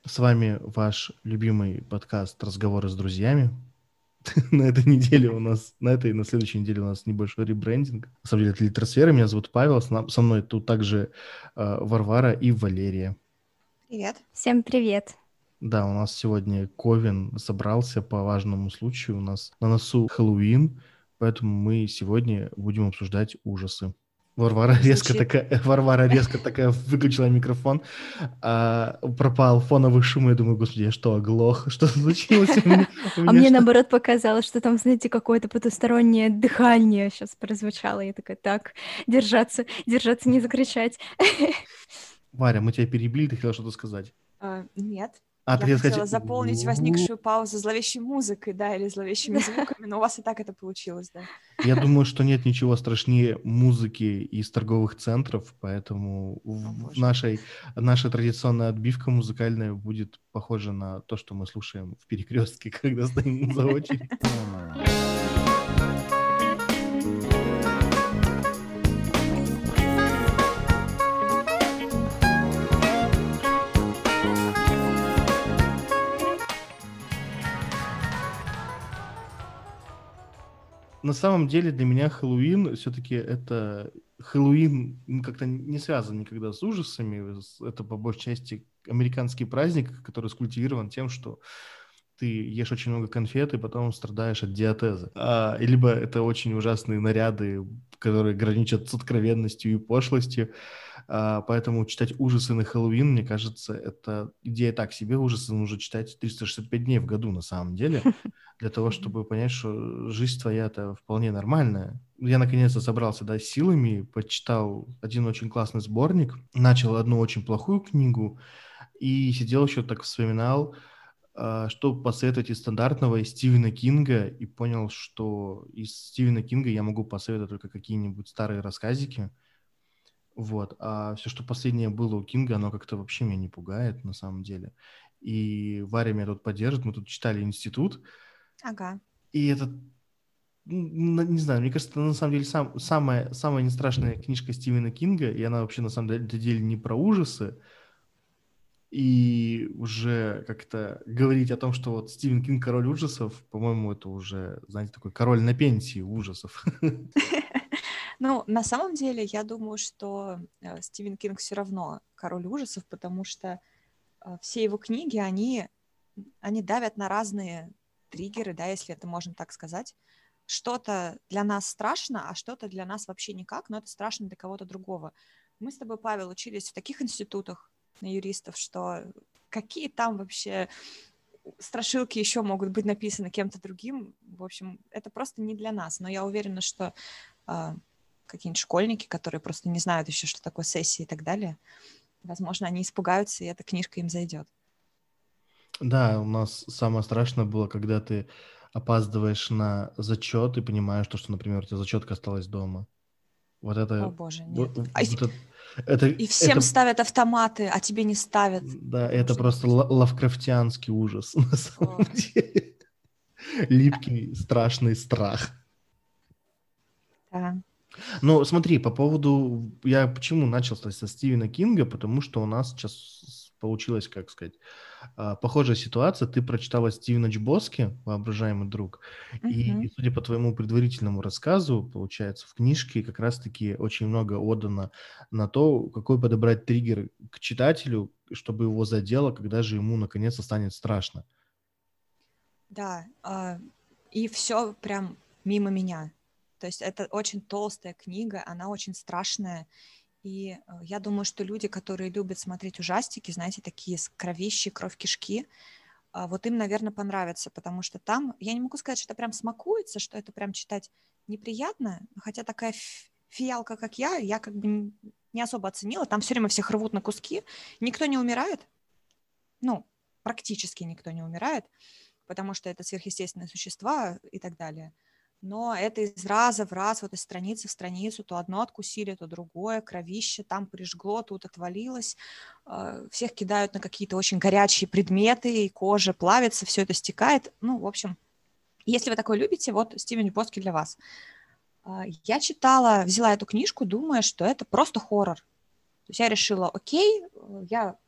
С вами ваш любимый подкаст «Разговоры с друзьями». На этой неделе у нас, на этой и на следующей неделе у нас небольшой ребрендинг. На самом деле это Литросфера, меня зовут Павел, со мной тут также Варвара и Валерия. Привет. Всем привет. Да, у нас сегодня Ковен собрался по важному случаю, у нас на носу Хэллоуин, поэтому мы сегодня будем обсуждать ужасы. Варвара резко такая выключила микрофон, пропал фоновый шум, я думаю, господи, я что, оглох? Что случилось у меня? А мне наоборот показалось, что там, знаете, какое-то потустороннее дыхание сейчас прозвучало. Я такая, так, держаться, не закричать. Варя, мы тебя перебили, ты хотела что-то сказать? Нет. Я хотела заполнить возникшую паузу зловещей музыкой, да, или зловещими звуками, но у вас и так это получилось, да. Я думаю, что нет ничего страшнее музыки из торговых центров, поэтому наша традиционная отбивка музыкальная будет похожа на то, что мы слушаем в перекрестке, когда стоим за очередь. На самом деле для меня Хэллоуин все-таки это... Хэллоуин как-то не связан никогда с ужасами. Это по большей части американский праздник, который скультивирован тем, что ты ешь очень много конфет и потом страдаешь от диатеза. Либо это очень ужасные наряды, которые граничат с откровенностью и пошлостью. Поэтому читать ужасы на Хэллоуин, мне кажется, это идея так себе. Ужасы нужно читать 365 дней в году на самом деле, для того, чтобы понять, что жизнь твоя это вполне нормальная. Я наконец-то собрался, с силами, почитал один очень классный сборник, начал одну очень плохую книгу и сидел еще так вспоминал, что посоветовать из стандартного, из Стивена Кинга, и понял, что из Стивена Кинга я могу посоветовать только какие-нибудь старые рассказики. Вот. А все, что последнее было у Кинга, оно как-то вообще меня не пугает на самом деле. И Варя меня тут поддержит. Мы тут читали «Институт». Ага. И это, не знаю, мне кажется, это на самом деле самая не страшная книжка Стивена Кинга, и она вообще на самом деле не про ужасы. И уже как-то говорить о том, что вот Стивен Кинг король ужасов, по-моему, это уже, знаете, такой король на пенсии ужасов. Ну, на самом деле, я думаю, что Стивен Кинг все равно король ужасов, потому что все его книги, они давят на разные триггеры, да, если это можно так сказать. Что-то для нас страшно, а что-то для нас вообще никак, но это страшно для кого-то другого. Мы с тобой, Павел, учились в таких институтах на юристов, что какие там вообще страшилки еще могут быть написаны кем-то другим. В общем, это просто не для нас. Но я уверена, что какие-нибудь школьники, которые просто не знают еще, что такое сессии и так далее, возможно, они испугаются, и эта книжка им зайдет. Да, у нас самое страшное было, когда ты опаздываешь на зачет и понимаешь, что, например, у тебя зачетка осталась дома. Вот это... О, боже, нет. Это, и всем ставят автоматы, а тебе не ставят. Да, это просто лавкрафтианский ужас, на самом деле. Липкий, страшный страх. Да. Ну, смотри, по поводу... Я почему начал со Стивена Кинга? Потому что у нас сейчас получилась, как сказать, похожая ситуация. Ты прочитала Стивена Чбоски, «Воображаемый друг», и, судя по твоему предварительному рассказу, получается, в книжке как раз-таки очень много отдано на то, какой подобрать триггер к читателю, чтобы его задело, когда же ему наконец-то станет страшно. Да, и все прям мимо меня. То есть это очень толстая книга, она очень страшная. И я думаю, что люди, которые любят смотреть ужастики, знаете, такие с кровищи, кровь кишки, вот им, наверное, понравится, потому что там, я не могу сказать, что это прям смакуется, что это прям читать неприятно, хотя такая фиалка, как я как бы не особо оценила. Там все время всех рвут на куски, никто не умирает, ну, практически никто не умирает, потому что это сверхъестественные существа и так далее. Но это из раза в раз, вот из страницы в страницу, то одно откусили, то другое, кровище, там прижгло, тут отвалилось. Всех кидают на какие-то очень горячие предметы, и кожа плавится, все это стекает. Ну, в общем, если вы такое любите, вот Стивен Чбоски для вас. Я взяла эту книжку, думая, что это просто хоррор. То есть я решила, окей, я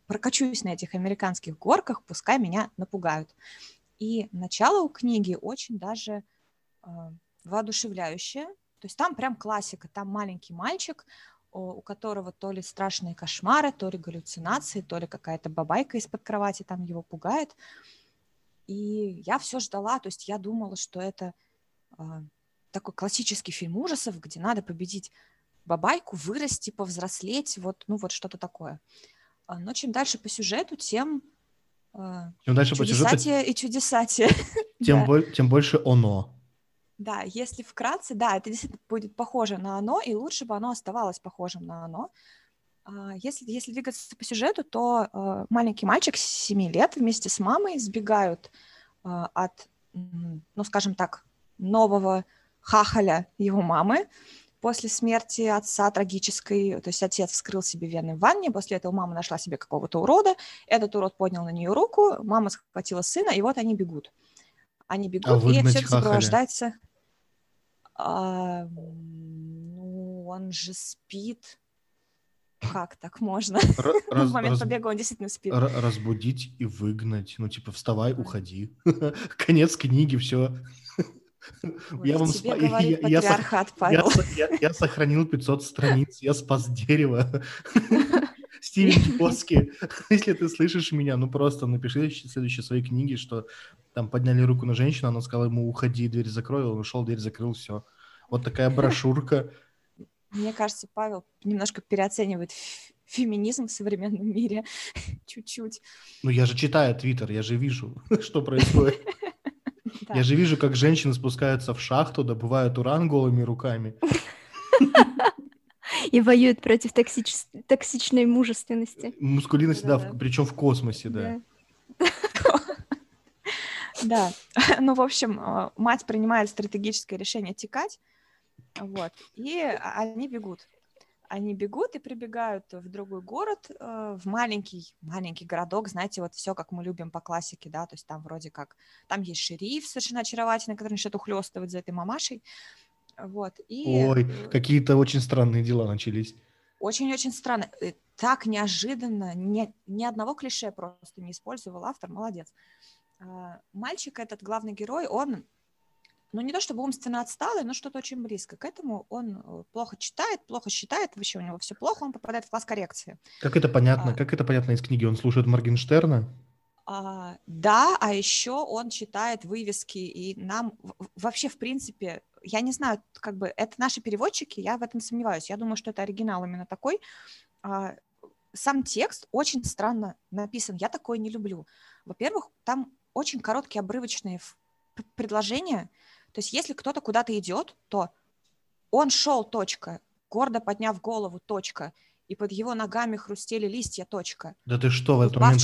прокачусь на этих американских горках, пускай меня напугают. И начало у книги очень даже воодушевляющее. То есть там прям классика, там маленький мальчик, у которого то ли страшные кошмары, то ли галлюцинации, то ли какая-то бабайка из-под кровати там его пугает. И я все ждала, то есть я думала, что это такой классический фильм ужасов, где надо победить бабайку, вырасти, повзрослеть, вот, ну вот что-то такое. Но чем дальше по сюжету, тем Чем дальше по сюжету, чудесатие и чудесатие. тем больше оно. Да, если вкратце, да, это действительно будет похоже на оно, и лучше бы оно оставалось похожим на оно. Если двигаться по сюжету, то маленький мальчик 7 лет вместе с мамой сбегают от, ну, скажем так, нового хахаля его мамы после смерти отца трагической. То есть отец вскрыл себе вены в ванне, после этого мама нашла себе какого-то урода, этот урод поднял на нее руку, мама схватила сына, и вот они бегут. Они бегут, и все это сопровождается... ну, он же спит. Как так можно? В момент побега он действительно спит. Разбудить и выгнать. Ну, типа, вставай, уходи. Конец книги, все. Я вам тебе говорит патриархат, Павел. Я сохранил 500 страниц, я спас дерево. Стивен Чбоски, если ты слышишь меня, ну просто напиши в следующей своей книге, что там подняли руку на женщину, она сказала ему, уходи, дверь закрой, он ушел, дверь закрыл, все. Вот такая брошюрка. Мне кажется, Павел немножко переоценивает феминизм в современном мире. Чуть-чуть. Ну, я же читаю Твиттер, я же вижу, что происходит. Я же вижу, как женщины спускаются в шахту, добывают уран голыми руками. И воюют против токсичной мужественности. Мускулинности, да, причем в космосе, да. Да, ну, в общем, мать принимает стратегическое решение текать, вот, и они бегут. Они бегут и прибегают в другой город, в маленький городок, знаете, вот все, как мы любим по классике, да, то есть там вроде как, там есть шериф совершенно очаровательный, который начнет ухлёстывать за этой мамашей, вот, и... Ой, какие-то очень странные дела начались. Очень-очень странно, так неожиданно, ни одного клише просто не использовал автор, молодец. Мальчик этот, главный герой, он, ну, не то чтобы умственно отсталый, но что-то очень близко к этому. Он плохо читает, плохо считает, вообще у него все плохо, он попадает в класс коррекции. Как это понятно? Как это понятно из книги? Он слушает Моргенштерна? Да, а еще он читает вывески, и нам вообще, в принципе, я не знаю, как бы это наши переводчики, я в этом сомневаюсь. Я думаю, что это оригинал именно такой. Сам текст очень странно написан, я такое не люблю. Во-первых, там очень короткие обрывочные предложения. То есть если кто-то куда-то идет, то он шел, точка, гордо подняв голову, точка, и под его ногами хрустели листья, точка. Да ты что, в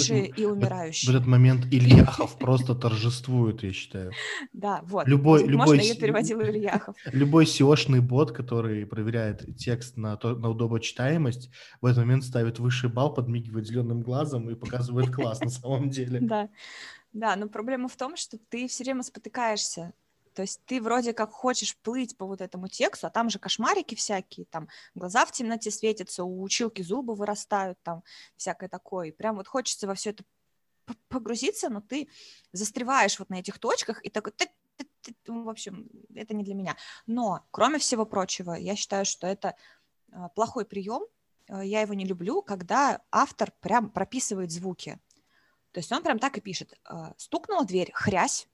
этот момент Ильяхов просто торжествует, я считаю. Да, вот. Возможно, ее переводил Ильяхов. Любой SEO-шный бот, который проверяет текст на удобочитаемость, в этот момент ставит высший балл, подмигивает зеленым глазом и показывает класс на самом деле. Да, но проблема в том, что ты все время спотыкаешься. То есть ты вроде как хочешь плыть по вот этому тексту, а там же кошмарики всякие, там глаза в темноте светятся, у училки зубы вырастают, там всякое такое. И прям вот хочется во все это погрузиться, но ты застреваешь вот на этих точках и такой... В общем, это не для меня. Но, кроме всего прочего, я считаю, что это плохой прием. Я его не люблю, когда автор прям прописывает звуки. То есть он прям так и пишет. Стукнула дверь, хрясь.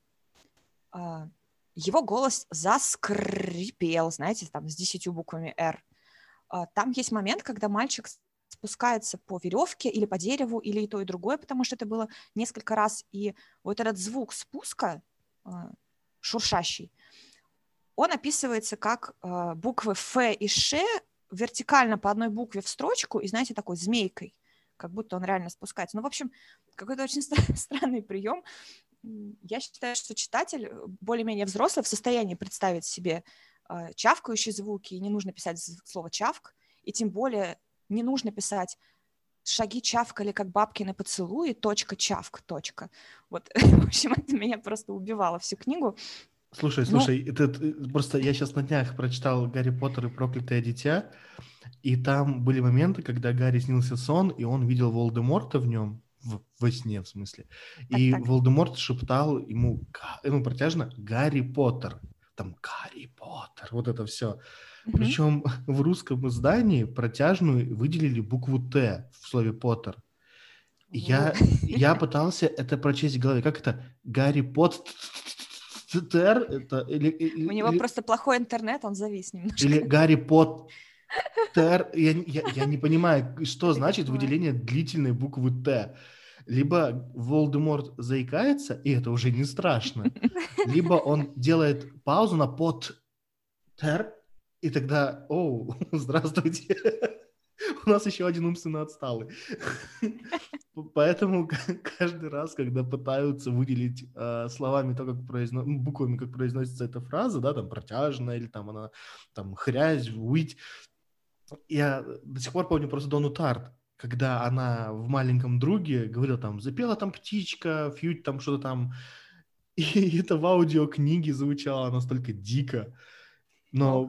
Его голос заскрипел, знаете, там с 10 буквами «Р». Там есть момент, когда мальчик спускается по веревке или по дереву, или и то, и другое, потому что это было несколько раз. И вот этот звук спуска, шуршащий, он описывается как буквы «Ф» и «Ш» вертикально по одной букве в строчку и, знаете, такой змейкой, как будто он реально спускается. Ну, в общем, какой-то очень странный прием. Я считаю, что читатель, более-менее взрослый, в состоянии представить себе чавкающие звуки, и не нужно писать слово «чавк», и тем более не нужно писать «шаги чавкали, как бабкины поцелуи, точка, чавк, точка». Вот, в общем, это меня просто убивало всю книгу. Ну, Слушай, просто я сейчас на днях прочитал «Гарри Поттер и проклятое дитя», и там были моменты, когда Гарри снился сон, и он видел Волдеморта в нем, во сне, в смысле. И так. Волдеморт шептал ему, протяжно, «Гарри Поттер». Там «Гарри Поттер», вот это все. Мгм. Причем в русском издании протяжную выделили букву «Т» в слове «Поттер». И Во. я пытался это прочесть в голове. Как это? Гарри Поттер? Это, У него просто плохой интернет, он завис или немножко. Гарри Поттер? Я не понимаю, что Это значит кошмар. выделение длительной буквы «Т». Либо Волдеморт заикается, и это уже не страшно, либо он делает паузу на «Поттер», и тогда, оу, здравствуйте, у нас еще один умственно отсталый. Поэтому каждый раз, когда пытаются выделить словами то, как буквами, как произносится эта фраза, да, там протяжная или там она там хрязь, выть, я до сих пор помню просто Дону Тарт, когда она в «Маленьком друге» говорила там, запела там птичка, фьють там что-то там, и это в аудиокниге звучало настолько дико. Вау.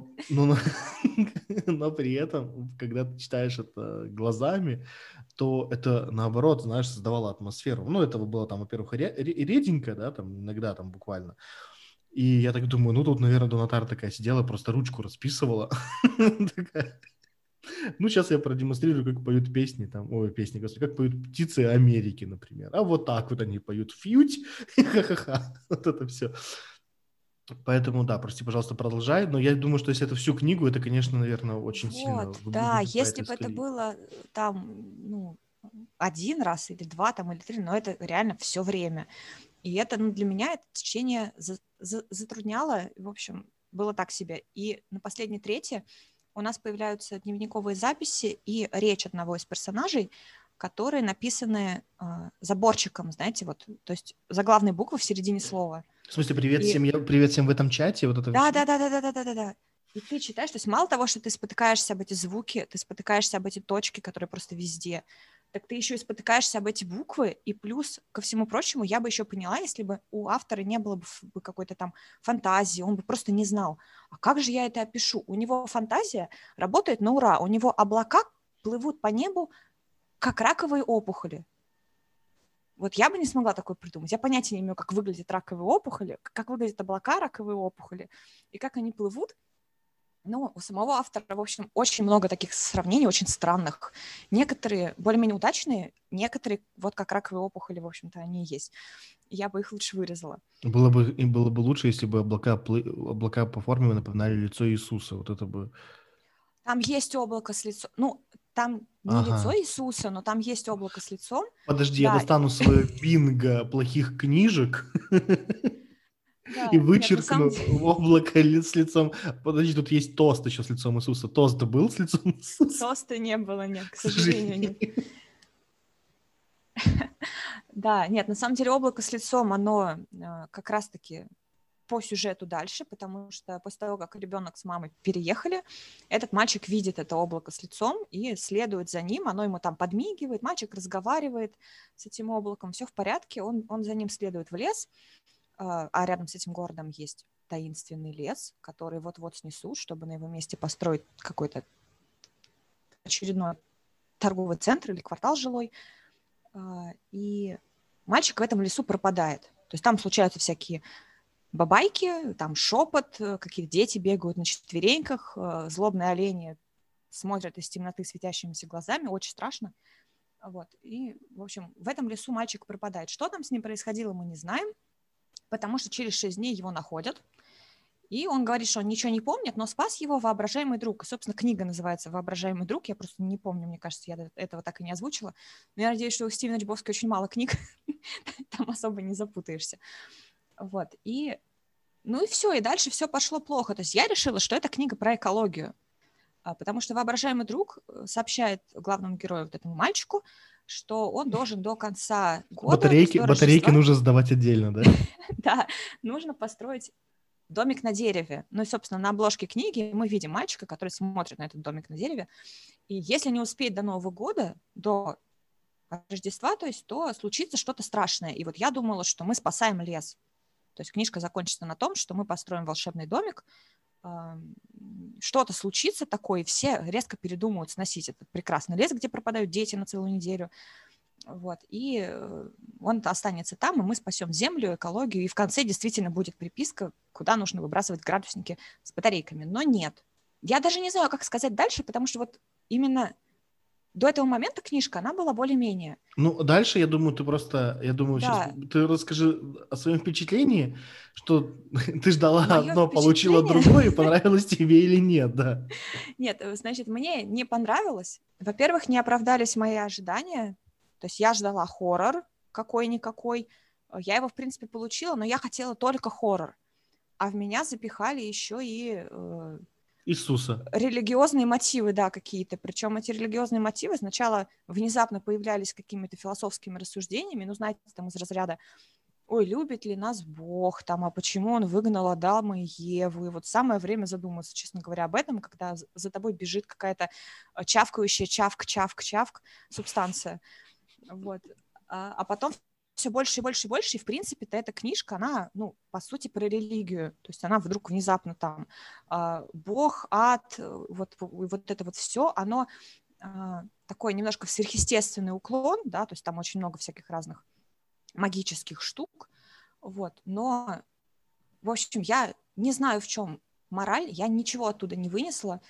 Но при этом, когда ты читаешь это глазами, то это, наоборот, знаешь, создавало атмосферу. Ну, этого было там, во-первых, реденько, да, там иногда там буквально. И я так думаю, ну, тут, наверное, Донатар такая сидела, просто ручку расписывала. Такая, ну, сейчас я продемонстрирую, как поют песни, там, ой, песни, господи, как поют птицы Америки, например. А вот так вот они поют фьють, ха-ха-ха, вот это все. Поэтому, да, прости, пожалуйста, продолжай. Но я думаю, что если это всю книгу, это, конечно, наверное, очень сильно Вот, да, выбивает если бы из это колеи. было там, ну, один раз или два там или три, но это реально все время. И это, ну, для меня это течение затрудняло, в общем, было так себе. И на последней трети у нас появляются дневниковые записи и речь одного из персонажей, которые написаны заборчиком, знаете, вот, то есть заглавные буквы в середине слова. В смысле, И привет всем в этом чате, вот это да, все. да, да, да, да, да, да, да, да. И ты читаешь, то есть мало того, что ты спотыкаешься об эти звуки, ты спотыкаешься об эти точки, которые просто везде, так ты еще и спотыкаешься об эти буквы, и плюс ко всему прочему я бы еще поняла, если бы у автора не было бы какой-то там фантазии, он бы просто не знал, а как же я это опишу? У него фантазия работает на ура, у него облака плывут по небу, как раковые опухоли. Вот я бы не смогла такое придумать. Я понятия не имею, как выглядят раковые опухоли, как выглядят облака раковые опухоли, и как они плывут. Но у самого автора, в общем, очень много таких сравнений, очень странных. Некоторые более-менее удачные, некоторые, вот как раковые опухоли, в общем-то, они и есть. Я бы их лучше вырезала. Было бы лучше, если бы облака по форме напоминали лицо Иисуса. Вот это бы... Там есть облако с лицом. Ну, там не лицо Ага. Иисуса, но там есть облако с лицом. Подожди, я Да, достану свое бинго плохих книжек и да. Нет, на вычеркну самом деле... облако с лицом... Подожди, тут есть тост еще с лицом Иисуса. Тост был с лицом Иисуса? Тоста не было, нет, к К сожалению, нет. сожалению. Да, нет, на самом деле облако с лицом, оно как раз-таки по сюжету дальше, потому что после того, как ребенок с мамой переехали, этот мальчик видит это облако с лицом и следует за ним, оно ему там подмигивает, мальчик разговаривает с этим облаком, все в порядке, он за ним следует в лес, а рядом с этим городом есть таинственный лес, который вот-вот снесут, чтобы на его месте построить какой-то очередной торговый центр или квартал жилой, и мальчик в этом лесу пропадает. То есть там случаются всякие бабайки, там шепот, какие-то дети бегают на четвереньках, злобные олени смотрят из темноты светящимися глазами, очень страшно. Вот. И, в общем, в этом лесу мальчик пропадает. Что там с ним происходило, мы не знаем, потому что через 6 дней его находят. И он говорит, что он ничего не помнит, но спас его воображаемый друг. И, собственно, книга называется «Воображаемый друг». Я просто не помню, мне кажется, я этого так и не озвучила. Но я надеюсь, что у Стивена Чбовски очень мало книг, там особо не запутаешься. Вот. И ну и все, и дальше все пошло плохо. То есть я решила, что это книга про экологию, потому что воображаемый друг сообщает главному герою, вот этому мальчику, что он должен до конца года, то есть до Батарейки Рождества, нужно сдавать отдельно, да? да, нужно построить домик на дереве. Ну и, собственно, на обложке книги мы видим мальчика, который смотрит на этот домик на дереве, и если не успеет до Нового года, до Рождества, то есть, то случится что-то страшное. И вот я думала, что мы спасаем лес. То То есть книжка закончится на том, что мы построим волшебный домик, что-то случится такое, и все резко передумают сносить этот прекрасный лес, где пропадают дети на целую неделю. Вот. И он останется там, и мы спасем землю, экологию, и в конце действительно будет приписка, куда нужно выбрасывать градусники с батарейками. Но нет. Я даже не знаю, как сказать дальше, потому что вот именно до этого момента книжка, она была более-менее. Ну, дальше, я думаю, сейчас Да, ты расскажи о своем впечатлении, что ты ждала мое одно, получила впечатление... другое, и понравилось тебе или нет, да. Нет, значит, мне не понравилось. Во-первых, не оправдались мои ожидания. То есть я ждала хоррор какой-никакой. Я его, в принципе, получила, но я хотела только хоррор. А в меня запихали еще и Иисуса. религиозные мотивы, да, какие-то. Причем эти религиозные мотивы сначала внезапно появлялись какими-то философскими рассуждениями, ну, знаете, там из разряда «Ой, любит ли нас Бог?», там, «А почему он выгнал Адама и Еву?». И вот самое время задуматься, честно говоря, об этом, когда за тобой бежит какая-то чавкающая чавк-чавк-чавк субстанция. Вот. А потом все больше и больше и больше, и, в принципе-то, эта книжка, она, ну, по сути, про религию. То есть она вдруг внезапно там Бог, ад, вот это вот все, оно такой немножко сверхъестественный уклон, да, то есть там очень много всяких разных магических штук, вот, но, в общем, я не знаю, в чем мораль, я ничего оттуда не вынесла.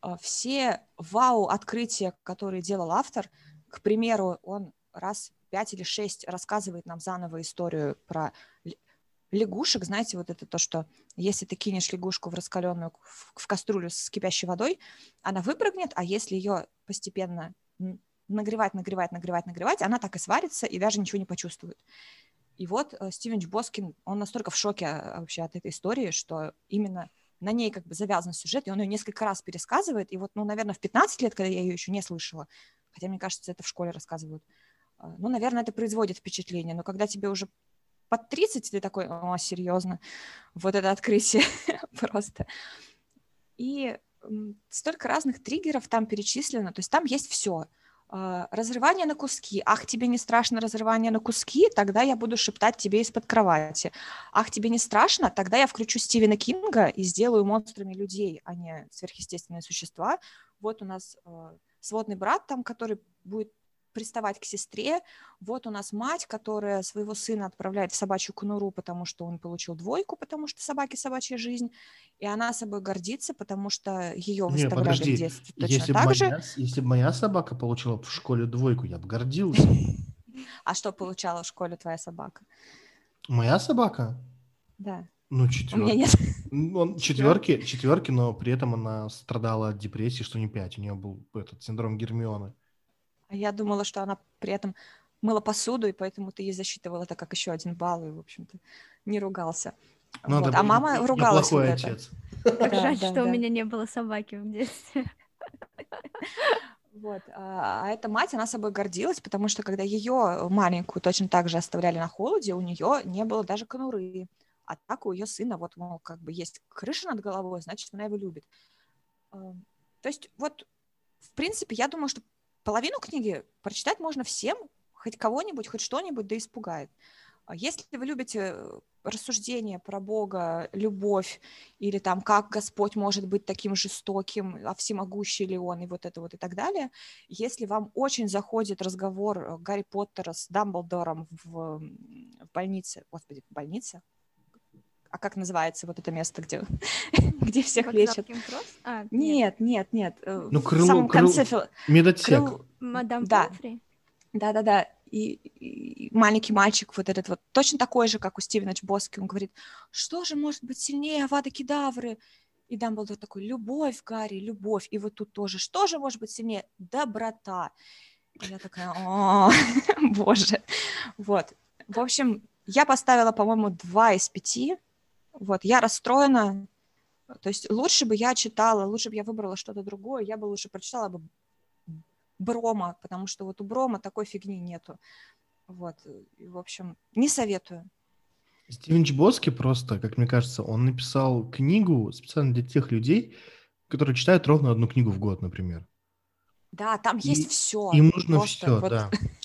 Все вау-открытия, которые делал автор, к примеру, он раз 5 или 6 рассказывает нам заново историю про лягушек. Знаете, вот это то, что если ты кинешь лягушку в раскаленную в кастрюлю с кипящей водой, она выпрыгнет, а если ее постепенно нагревать, она так и сварится и даже ничего не почувствует. И вот Стивен Чбоскин, он настолько в шоке вообще от этой истории, что именно на ней как бы завязан сюжет, и он ее несколько раз пересказывает. И вот, ну, наверное, в 15 лет, когда я ее еще не слышала, хотя, мне кажется, это в школе рассказывают, ну, наверное, это производит впечатление. Но когда тебе уже под 30, ты такой: о, серьезно, вот это открытие просто. И столько разных триггеров там перечислено, то есть там есть все. Разрывание на куски. Ах, тебе не страшно разрывание на куски? Тогда я буду шептать тебе из-под кровати. Ах, тебе не страшно? Тогда я включу Стивена Кинга и сделаю монстрами людей, а не сверхъестественные существа. Вот у нас сводный брат там, который будет приставать к сестре. Вот у нас мать, которая своего сына отправляет в собачью конуру, потому что он получил 2, потому что собаки собачья жизнь. И она собой гордится, потому что ее Не, выставляли в подожди, детстве точно так же. если бы моя собака получила в школе 2, я бы гордился. А что получала в школе твоя собака? Моя собака? Да. Ну, У меня 4. нет. Он 4? 4, но при этом она страдала от депрессии, что не 5. У нее был этот синдром Гермионы. А я думала, что она при этом мыла посуду, и поэтому ты ей засчитывал это как еще 1 балл, и, в общем-то, не ругался. Надо Вот. А было, мама я ругалась вот плохой это. отец. Как жаль, Да, что у да. меня не было собаки в детстве. Вот. А эта мать, она собой гордилась, потому что когда ее маленькую точно так же оставляли на холоде, у нее не было даже конуры. А так у ее сына вот, мол, как бы есть крыша над головой, значит, она его любит. То есть вот, в принципе, я думаю, что половину книги прочитать можно всем, хоть кого-нибудь, хоть что-нибудь, да испугает. Если вы любите рассуждения про Бога, любовь, или там, как Господь может быть таким жестоким, а всемогущий ли Он, и вот это вот и так далее, если вам очень заходит разговор Гарри Поттера с Дамблдором в больнице, господи, в больнице? А как называется вот это место, где, где всех лечат? Нет. Ну, в самом конце... медотсек. Мадам Да. Помфри? Да. И маленький мальчик вот этот вот, точно такой же, как у Стивена Чбоски, он говорит: что же может быть сильнее Авада Кедавры? И Дамблдор такой: любовь, Гарри, любовь. И вот тут тоже: что же может быть сильнее? Доброта. И я такая: о, боже. Вот. В общем, я поставила, по-моему, 2 из 5. Вот, я расстроена. То есть лучше бы я читала, лучше бы я выбрала что-то другое, я бы лучше прочитала бы Брома, потому что вот у Брома такой фигни нету. Вот, и, в общем, не советую. Стивен Чбоски просто, как мне кажется, он написал книгу специально для тех людей, которые читают ровно 1 книгу в год, например. Да, там есть все. Им нужно Просто все, вот. да.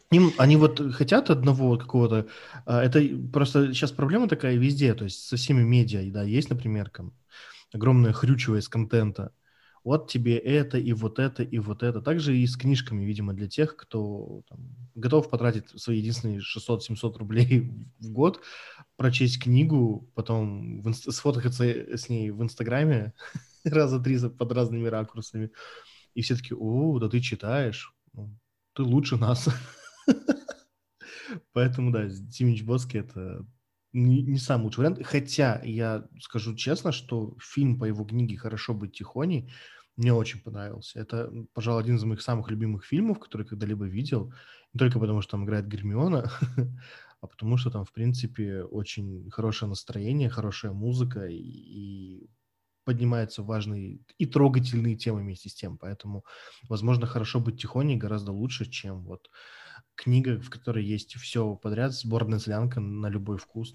Они вот хотят одного вот какого-то... Это просто сейчас проблема такая везде, то есть со всеми медиа, да, есть, например, огромное хрючево из контента. Вот тебе это, и вот это, и вот это. Также и с книжками, видимо, для тех, кто там, готов потратить свои единственные 600-700 рублей в год, прочесть книгу, потом сфоткаться с ней в Инстаграме раза три под разными ракурсами. И все таки о, да ты читаешь, ну, ты лучше нас. Поэтому, да, Тимич Боски — это не самый лучший вариант. Хотя я скажу честно, что фильм по его книге «Хорошо быть тихоней» мне очень понравился. Это, пожалуй, один из моих самых любимых фильмов, который когда-либо видел. Не только потому, что там играет Гермиона, а потому что там, в принципе, очень хорошее настроение, хорошая музыка и поднимаются важные и трогательные темы вместе с тем. Поэтому, возможно, «Хорошо быть тихоней» гораздо лучше, чем вот книга, в которой есть все подряд, сборная солянка на любой вкус,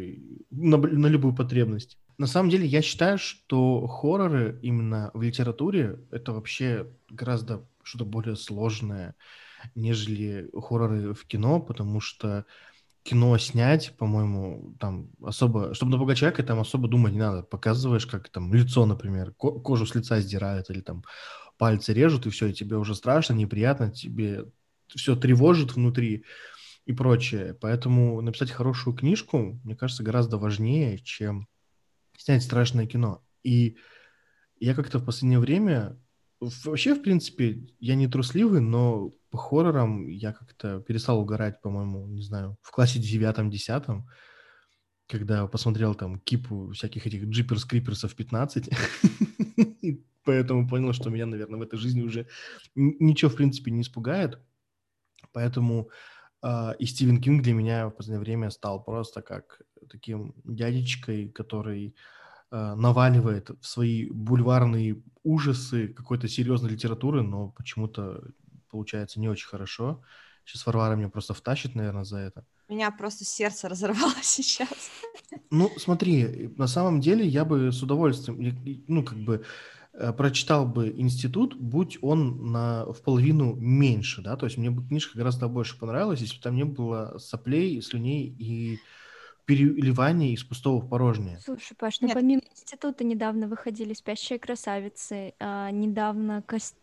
на любую потребность. На самом деле, я считаю, что хорроры именно в литературе — это вообще гораздо что-то более сложное, нежели хорроры в кино, потому что кино снять, по-моему, там особо... Чтобы напугать человека, там особо думать не надо. Показываешь, как там лицо, например, кожу с лица сдирают или там пальцы режут, и все, и тебе уже страшно, неприятно, тебе все тревожит внутри и прочее. Поэтому написать хорошую книжку, мне кажется, гораздо важнее, чем снять страшное кино. И я как-то в последнее время... Вообще, в принципе, я не трусливый, но по хоррорам я как-то перестал угорать, по-моему, не знаю, в классе 9-10, когда посмотрел там кипу всяких этих Джиперс Криперсов 15, и поэтому понял, что меня, наверное, в этой жизни уже ничего, в принципе, не испугает. Поэтому и Стивен Кинг для меня в последнее время стал просто как таким дядечкой, который наваливает в свои бульварные ужасы какой-то серьезной литературы, но почему-то получается не очень хорошо. Сейчас Варвара меня просто втащит, наверное, за это. Меня просто сердце разорвало сейчас. Ну, смотри, на самом деле я бы с удовольствием, ну, как бы прочитал бы «Институт», будь он в половину меньше, да, то есть мне бы книжка гораздо больше понравилась, если бы там не было соплей, слюней и переливания из пустого в порожнее. Слушай, Паш, ну Нет, помимо института недавно выходили «Спящие красавицы», недавно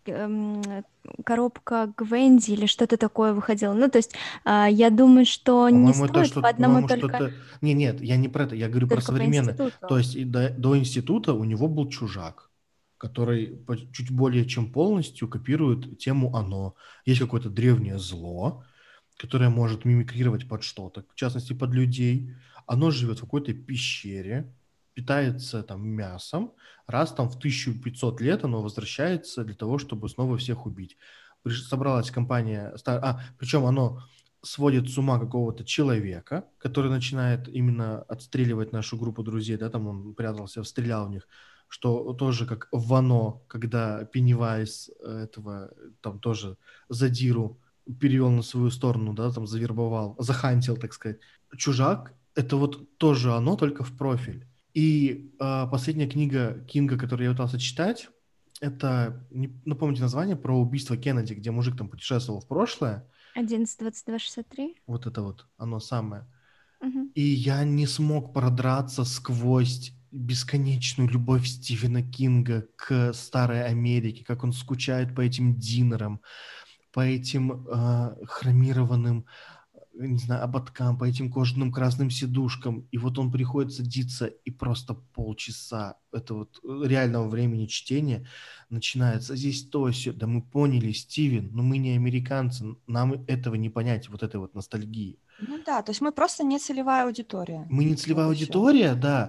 коробка Гвенди или что-то такое выходило. Ну, то есть я думаю, что не По-моему, это стоит по что-то, одному по-моему, только, что-то... Нет, я не про это, я говорю про только по современное. То институту. есть и до института у него был «Чужак», который чуть более чем полностью копирует тему «Оно». Есть какое-то древнее зло, которое может мимикрировать под что-то, в частности, под людей. Оно живет в какой-то пещере, питается там мясом. Раз там в 1500 лет оно возвращается для того, чтобы снова всех убить. Собралась компания... Причем оно сводит с ума какого-то человека, который начинает именно отстреливать нашу группу друзей, да, там он прятался, стрелял в них, что тоже как в «Оно», когда Пеннивайз этого там тоже задиру перевел на свою сторону, да, там завербовал, захантил, так сказать. «Чужак» — это вот тоже «Оно», только в профиль. И последняя книга Кинга, которую я пытался читать, это, напомните название, про убийство Кеннеди, где мужик там путешествовал в прошлое. 11-22-63. Вот это вот оно самое. Мгм. И я не смог продраться сквозь бесконечную любовь Стивена Кинга к старой Америке, как он скучает по этим динерам, по этим хромированным, не знаю, ободкам, по этим кожаным красным сидушкам. И вот он приходит садиться, и просто полчаса этого вот реального времени чтения начинается. Здесь то, сё. Да мы поняли, Стивен, но мы не американцы, нам этого не понять, вот этой вот ностальгии. ну да, то есть мы просто не целевая аудитория. Мы не целевая Вот и все. аудитория, да.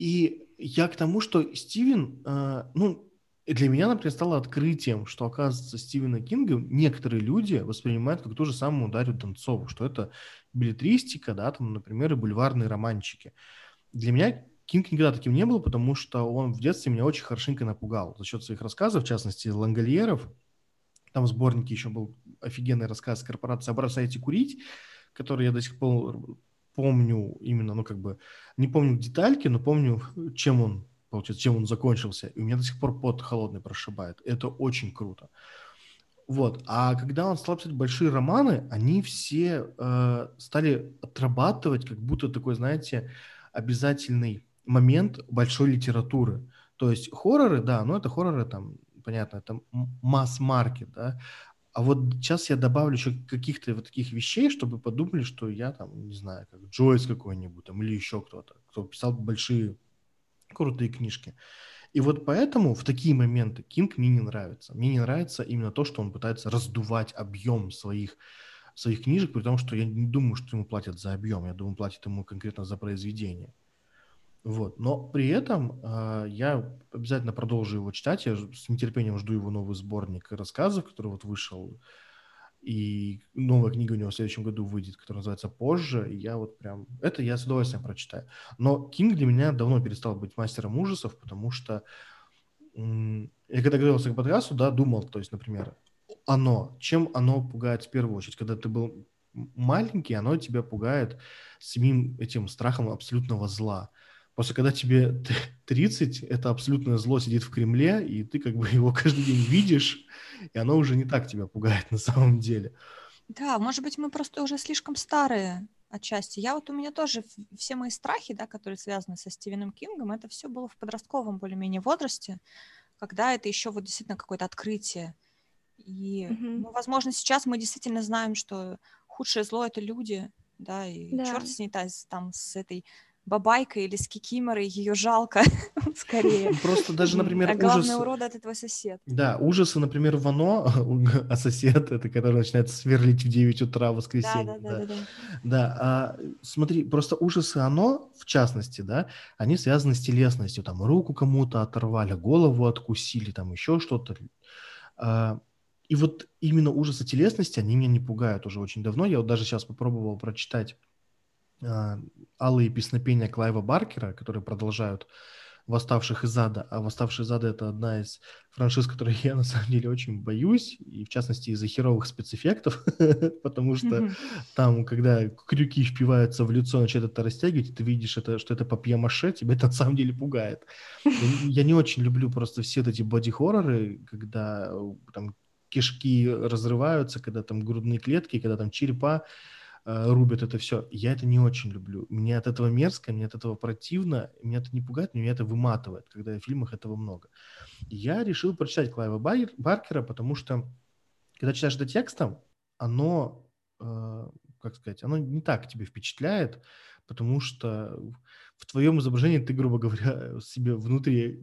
И я к тому, что Стивен, ну, для меня, например, стало открытием, что, оказывается, Стивена Кинга некоторые люди воспринимают как ту же самую Дарью Донцову, что это беллетристика, да, там, например, и бульварные романчики. Для меня Кинг никогда таким не был, потому что он в детстве меня очень хорошенько напугал за счет своих рассказов, в частности, «Лангольеров». Там в сборнике еще был офигенный рассказ «Корпорация, бросайте курить», который я до сих пор помню именно, ну, как бы, не помню детальки, но помню, чем он, получается, чем он закончился. И у меня до сих пор пот холодный прошибает. Это очень круто. Вот. А когда он стал писать большие романы, они все стали отрабатывать как будто такой, знаете, обязательный момент большой литературы. То есть хорроры, да, но это хорроры там, понятно, это масс-маркет, да. А вот сейчас я добавлю еще каких-то вот таких вещей, чтобы подумали, что я там, не знаю, как Джойс какой-нибудь там или еще кто-то, кто писал большие крутые книжки. И вот поэтому в такие моменты Кинг мне не нравится. Мне не нравится именно то, что он пытается раздувать объем своих книжек, при том, что я не думаю, что ему платят за объем. Я думаю, платят ему конкретно за произведение. Вот. Но при этом я обязательно продолжу его читать. Я с нетерпением жду его новый сборник рассказов, который вот вышел. И новая книга у него в следующем году выйдет, которая называется «Позже». И я вот прям... Это я с удовольствием прочитаю. Но Кинг для меня давно перестал быть мастером ужасов, потому что я когда готовился к подкасту, да, думал, то есть, например, чем оно пугает в первую очередь? Когда ты был маленький, оно тебя пугает самим этим страхом абсолютного зла. Просто когда тебе 30, это абсолютное зло сидит в Кремле, и ты как бы его каждый день видишь, и оно уже не так тебя пугает на самом деле. Да, может быть, мы просто уже слишком старые отчасти. У меня тоже все мои страхи, да, которые связаны со Стивеном Кингом, это все было в подростковом более-менее возрасте, когда это еще вот действительно какое-то открытие. И, возможно, сейчас мы действительно знаем, что худшее зло — это люди, да, и Да. черт с ней там с этой бабайкой или с кикиморой, ее жалко скорее. Просто даже, например, А главный урод от этого сосед. Да, ужасы, например, в «Оно», а сосед, это который начинает сверлить в 9 утра в воскресенье. Да. Да, смотри, просто ужасы «Оно», в частности, да, они связаны с телесностью. Там руку кому-то оторвали, голову откусили, там еще что-то. И вот именно ужасы телесности, они меня не пугают уже очень давно. Я вот даже сейчас попробовал прочитать «Алые песнопения» Клайва Баркера, которые продолжают «Восставших из ада». А «Восставшие из ада» — это одна из франшиз, которой я на самом деле очень боюсь, и в частности из-за херовых спецэффектов, потому что там, когда крюки впиваются в лицо, начинают это растягивать, и ты видишь, что это папье-маше, тебя это на самом деле пугает. Я не очень люблю просто все эти боди-хорроры, когда там кишки разрываются, когда там грудные клетки, когда там черепа рубят это все. Я это не очень люблю. Мне от этого мерзко, мне от этого противно, меня это не пугает, меня это выматывает, когда в фильмах этого много. И я решил прочитать Клайва Баркера, потому что, когда читаешь это текстом, оно, как сказать, оно не так тебя впечатляет, потому что в твоем изображении ты, грубо говоря, себе внутри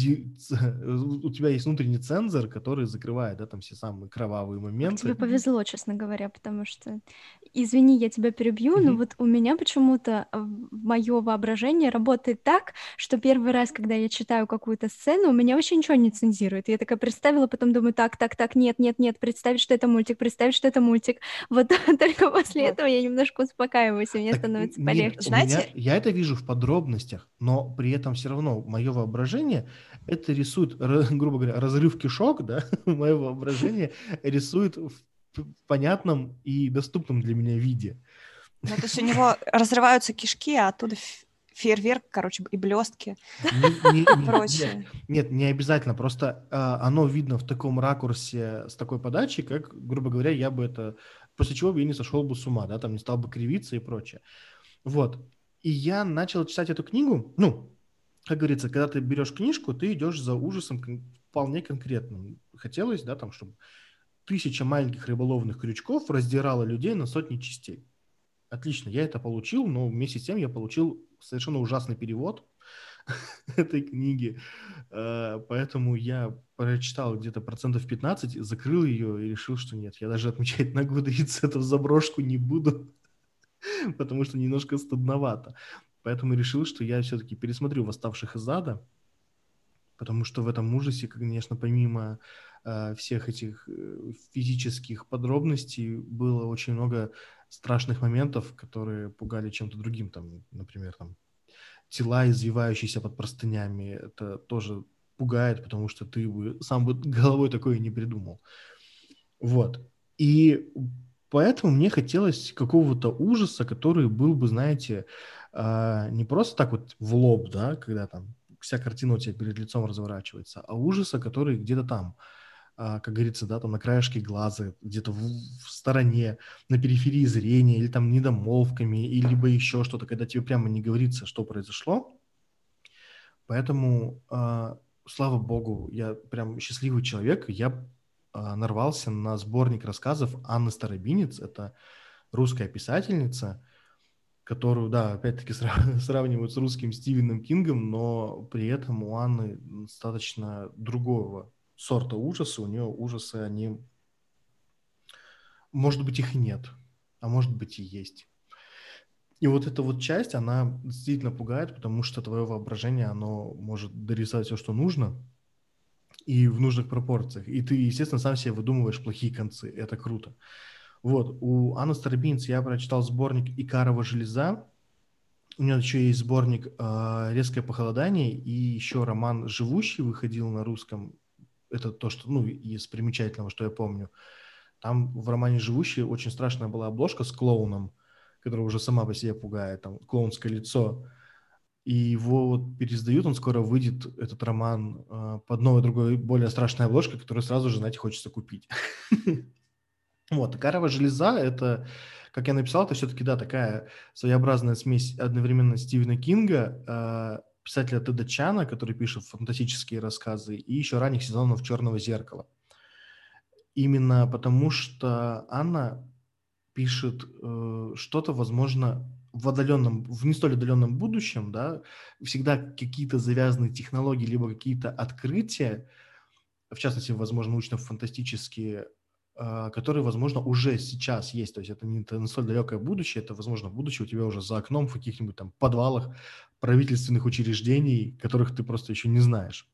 у тебя есть внутренний цензор, который закрывает, да, там все самые кровавые моменты. Тебе повезло, честно говоря, потому что, извини, я тебя перебью, но вот у меня почему-то мое воображение работает так, что первый раз, когда я читаю какую-то сцену, у меня вообще ничего не цензирует. Я такая представила, потом думаю, так, нет, представить, что это мультик. Вот только после этого я немножко успокаиваюсь, и мне становится полегче. Знаете, я это вижу в подробностях, но при этом все равно мое воображение это рисует, грубо говоря, разрыв кишок, да, мое воображение рисует в понятном и доступном для меня виде. Ну, то есть у него разрываются кишки, а оттуда фейерверк, короче, и блестки и прочее. Нет, не обязательно, просто оно видно в таком ракурсе, с такой подачей, как, грубо говоря, я бы это... После чего бы я не сошел бы с ума, да, там не стал бы кривиться и прочее. Вот. И я начал читать эту книгу, как говорится, когда ты берешь книжку, ты идешь за ужасом вполне конкретным. Хотелось, да, там, чтобы 1000 маленьких рыболовных крючков раздирало людей на сотни частей. Отлично, я это получил, но вместе с тем я получил совершенно ужасный перевод этой книги, поэтому я прочитал где-то 15%, закрыл ее и решил, что нет, я даже отмечать на Goodreads эту заброшку не буду, потому что немножко стыдновато. Поэтому решил, что я все-таки пересмотрю «Восставших из ада», потому что в этом ужасе, конечно, помимо всех этих физических подробностей, было очень много страшных моментов, которые пугали чем-то другим. Там, например, там, тела, извивающиеся под простынями, это тоже пугает, потому что ты сам бы головой такое не придумал. Вот. И поэтому мне хотелось какого-то ужаса, который был бы, знаете, не просто так вот в лоб, да, когда там вся картина у тебя перед лицом разворачивается, а ужаса, который где-то там, как говорится, да, там на краешке глаза, где-то в стороне, на периферии зрения, или там недомолвками, или либо еще что-то, когда тебе прямо не говорится, что произошло. Поэтому, слава богу, я прям счастливый человек. Я нарвался на сборник рассказов Анны Старобинец. Это русская писательница, которую, да, опять-таки сравнивают с русским Стивеном Кингом, но при этом у Анны достаточно другого сорта ужаса. У нее ужасы, они, может быть, их и нет, а может быть и есть. И вот эта вот часть, она действительно пугает, потому что твое воображение, оно может дорисовать все, что нужно, и в нужных пропорциях. И ты, естественно, сам себе выдумываешь плохие концы. Это круто. Вот, у Анны Старобинец я прочитал сборник «Икарова железа». У нее еще есть сборник «Резкое похолодание», и еще роман «Живущий» выходил на русском. Это то, что, ну, из примечательного, что я помню. Там в романе «Живущий» очень страшная была обложка с клоуном, которая уже сама по себе пугает, там, клоунское лицо. И его вот переиздают, он скоро выйдет, этот роман, под новой, другой, более страшной обложкой, которую сразу же, знаете, хочется купить. Вот, «Икарова железа» — это, как я написал, это все-таки, да, такая своеобразная смесь одновременно Стивена Кинга, писателя Теда Чана, который пишет фантастические рассказы, и еще ранних сезонов «Черного зеркала». Именно потому, что Анна пишет что-то, возможно, в не столь отдаленном будущем, да, всегда какие-то завязанные технологии, либо какие-то открытия, в частности, возможно, научно-фантастические, которые, возможно, уже сейчас есть. То есть это не столь далекое будущее, это, возможно, будущее у тебя уже за окном в каких-нибудь там подвалах правительственных учреждений, которых ты просто еще не знаешь.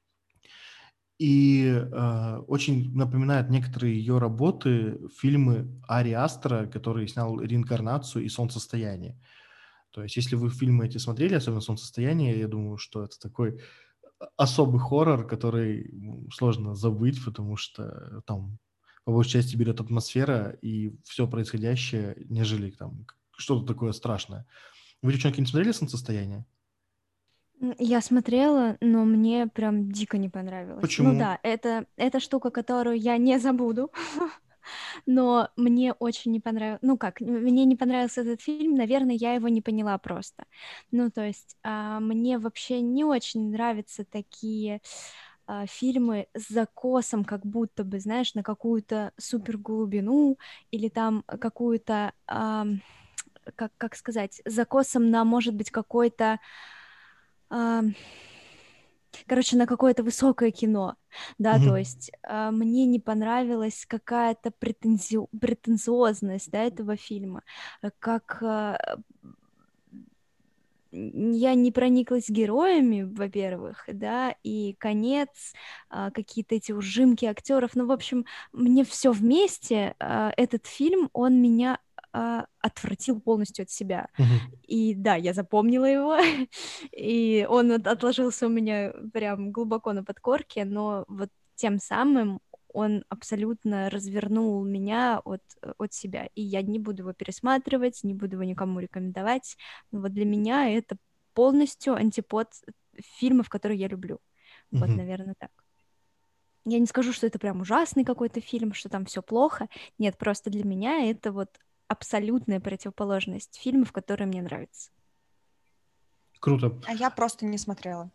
И очень напоминают некоторые ее работы фильмы Ари Астера, который снял «Реинкарнацию» и «Солнцестояние». То есть если вы фильмы эти смотрели, особенно «Солнцестояние», я думаю, что это такой особый хоррор, который сложно забыть, потому что там по большей части берет атмосфера и все происходящее, нежели там что-то такое страшное. Вы, девчонки, не смотрели «Солнцестояние»? Я смотрела, но мне прям дико не понравилось. Ну Почему? да, это штука, которую я не забуду, но мне очень не понравилось. Ну как, мне не понравился этот фильм, наверное, я его не поняла просто. Ну то есть мне вообще не очень нравятся такие фильмы с закосом, как будто бы, знаешь, на какую-то суперглубину или там какую-то, как сказать, закосом на, может быть, какой-то а, короче, на какое-то высокое кино, да, то Мгм. есть мне не понравилась какая-то претенциозность, да, этого фильма, как я не прониклась героями, во-первых, да, и конец, какие-то эти ужимки актеров, ну, в общем, мне все вместе, этот фильм, он меня отвратил полностью от себя. Мгм. И да, я запомнила его, и он отложился у меня прям глубоко на подкорке, но вот тем самым он абсолютно развернул меня от себя, и я не буду его пересматривать, не буду его никому рекомендовать. Но вот для меня это полностью антипод фильмов, которые я люблю. Вот, Мгм. наверное, так. Я не скажу, что это прям ужасный какой-то фильм, что там все плохо. Нет, просто для меня это вот абсолютная противоположность фильмов, которые мне нравятся. Круто. А я просто не смотрела.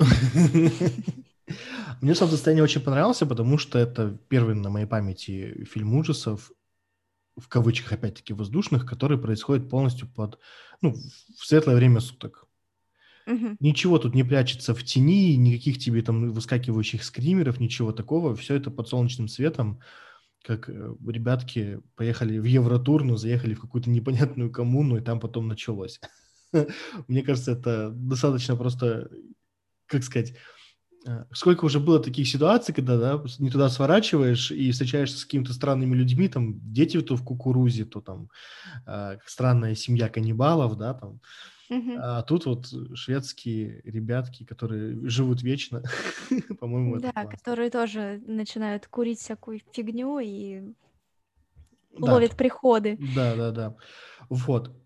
Мне «Солнцестояние» очень понравился, потому что это первый на моей памяти фильм ужасов, в кавычках, опять-таки, воздушных, который происходит полностью ну, в светлое время суток. Мгм. Ничего тут не прячется в тени, никаких тебе там выскакивающих скримеров, ничего такого. Все это под солнечным светом, как ребятки поехали в Евротур, но заехали в какую-то непонятную коммуну, и там потом началось. Мне кажется, это достаточно просто, как сказать, сколько уже было таких ситуаций, когда, да, не туда сворачиваешь и встречаешься с какими-то странными людьми, там, дети то в кукурузе, то там странная семья каннибалов, да, там. Мгм. А тут вот шведские ребятки, которые живут вечно, по-моему, это Да, классно. которые тоже начинают курить всякую фигню и Да, ловят приходы. да, да, да. Вот.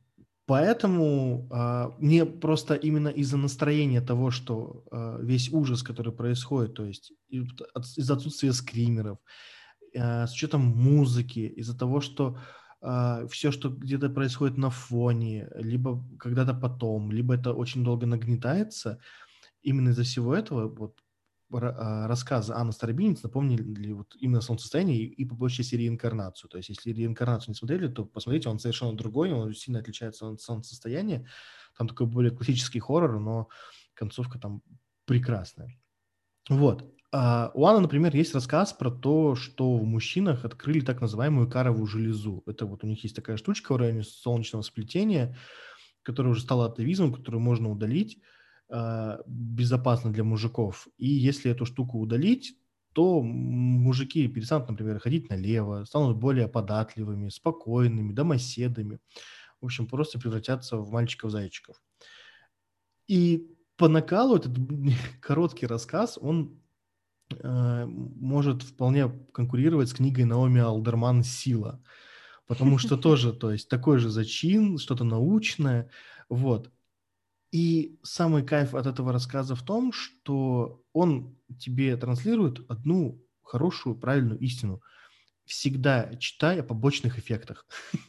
Поэтому мне просто именно из-за настроения того, что весь ужас, который происходит, то есть из-за отсутствия скримеров, с учетом музыки, из-за того, что все, что где-то происходит на фоне, либо когда-то потом, либо это очень долго нагнетается, именно из-за всего этого вот рассказы Анны Старобинец напомнили вот именно солнцестояние и по большей части реинкарнацию. То есть если реинкарнацию не смотрели, то посмотрите, он совершенно другой, он сильно отличается от солнцестояния. Там такой более классический хоррор, но концовка там прекрасная. Вот. У Анны, например, есть рассказ про то, что в мужчинах открыли так называемую каровую железу. Это вот у них есть такая штучка в районе солнечного сплетения, которая уже стала атовизмом, которую можно удалить безопасно для мужиков. И если эту штуку удалить, то мужики перестанут, например, ходить налево, станут более податливыми, спокойными, домоседами. В общем, просто превратятся в мальчиков-зайчиков. И по накалу этот короткий рассказ, он может вполне конкурировать с книгой Наоми Алдерман «Сила», потому что тоже, то есть такой же зачин, что-то научное, вот. И самый кайф от этого рассказа в том, что он тебе транслирует одну хорошую, правильную истину. Всегда читай о побочных эффектах.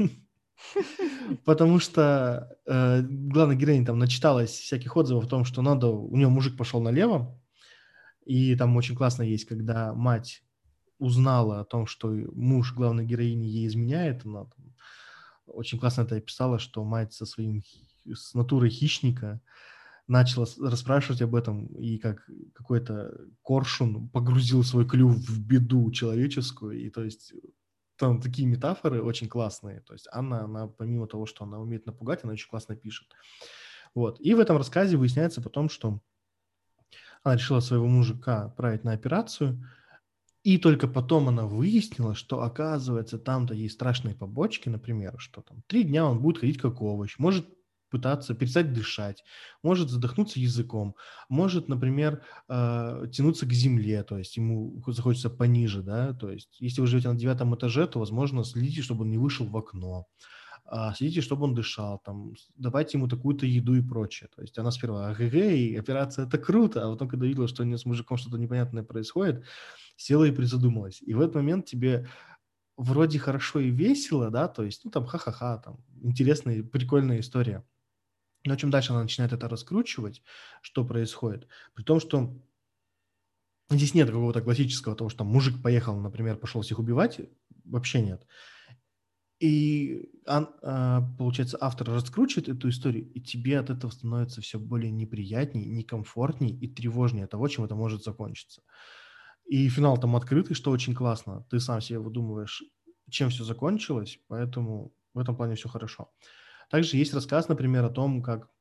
Потому что главная героиня там начиталась всяких отзывов о том, что надо, у нее мужик пошел налево, и там очень классно есть, когда мать узнала о том, что муж главной героини ей изменяет, она там очень классно это описала, что мать с натурой хищника начала расспрашивать об этом, и как какой-то коршун погрузил свой клюв в беду человеческую, и то есть там такие метафоры очень классные. То есть Анна, она помимо того, что она умеет напугать, она очень классно пишет. Вот. И в этом рассказе выясняется потом, что она решила своего мужика отправить на операцию, и только потом она выяснила, что, оказывается, там-то есть страшные побочки, например, что там 3 дня он будет ходить как овощ, может пытаться перестать дышать, может задохнуться языком, может, например, тянуться к земле, то есть ему захочется пониже, да, то есть если вы живете на 9 этаже, то, возможно, следите, чтобы он не вышел в окно, следите, чтобы он дышал, там, давайте ему такую-то еду и прочее. То есть она сперва, и операция – это круто, а потом, когда видела, что у нее с мужиком что-то непонятное происходит, села и призадумалась. И в этот момент тебе вроде хорошо и весело, да, то есть, ну, там, ха-ха-ха, там, интересная, прикольная история. Но чем дальше она начинает это раскручивать, что происходит, при том, что здесь нет какого-то классического того, что там мужик поехал, например, пошел всех убивать, вообще нет. И, получается, автор раскручивает эту историю, и тебе от этого становится все более неприятней, некомфортней и тревожнее того, чем это может закончиться. И финал там открытый, что очень классно. Ты сам себе выдумываешь, чем все закончилось, поэтому в этом плане все хорошо. Также есть рассказ, например, о том, как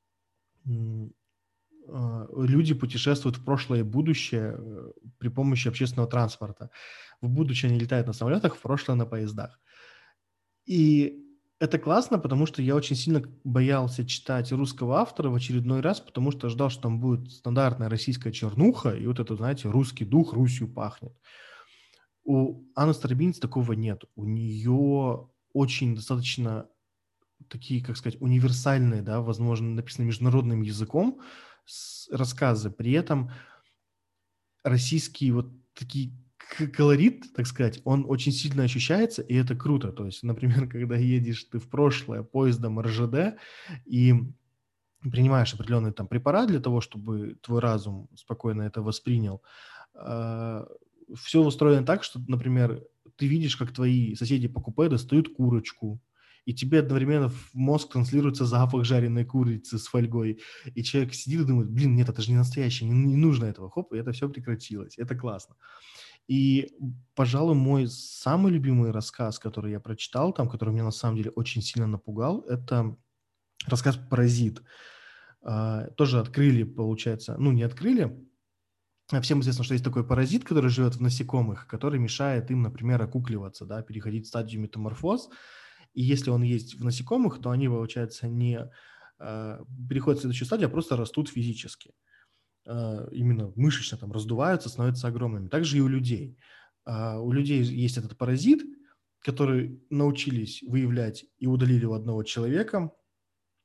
люди путешествуют в прошлое и будущее при помощи общественного транспорта. В будущее они летают на самолетах, в прошлое на поездах. И это классно, потому что я очень сильно боялся читать русского автора в очередной раз, потому что ждал, что там будет стандартная российская чернуха, и вот это, знаете, русский дух Русью пахнет. У Анны Старобинец такого нет. У нее очень достаточно такие, как сказать, универсальные, да, возможно, написанные международным языком рассказы. При этом российский вот такие колорит, так сказать, он очень сильно ощущается, и это круто. То есть, например, когда едешь ты в прошлое поездом РЖД и принимаешь определенный там препарат для того, чтобы твой разум спокойно это воспринял, все устроено так, что, например, ты видишь, как твои соседи по купе достают курочку, и тебе одновременно в мозг транслируется запах жареной курицы с фольгой, и человек сидит и думает, блин, нет, это же не настоящее, не нужно этого, хоп, и это все прекратилось, это классно. И, пожалуй, мой самый любимый рассказ, который я прочитал, там, который меня на самом деле очень сильно напугал, это рассказ «Паразит». Тоже открыли, получается, ну, не открыли. Всем известно, что есть такой паразит, который живет в насекомых, который мешает им, например, окукливаться, да, переходить в стадию метаморфоз. И если он есть в насекомых, то они, получается, не переходят в следующую стадию, а просто растут физически. Именно мышечно там раздуваются, становятся огромными. Также и у людей. У людей есть этот паразит, который научились выявлять и удалили у одного человека.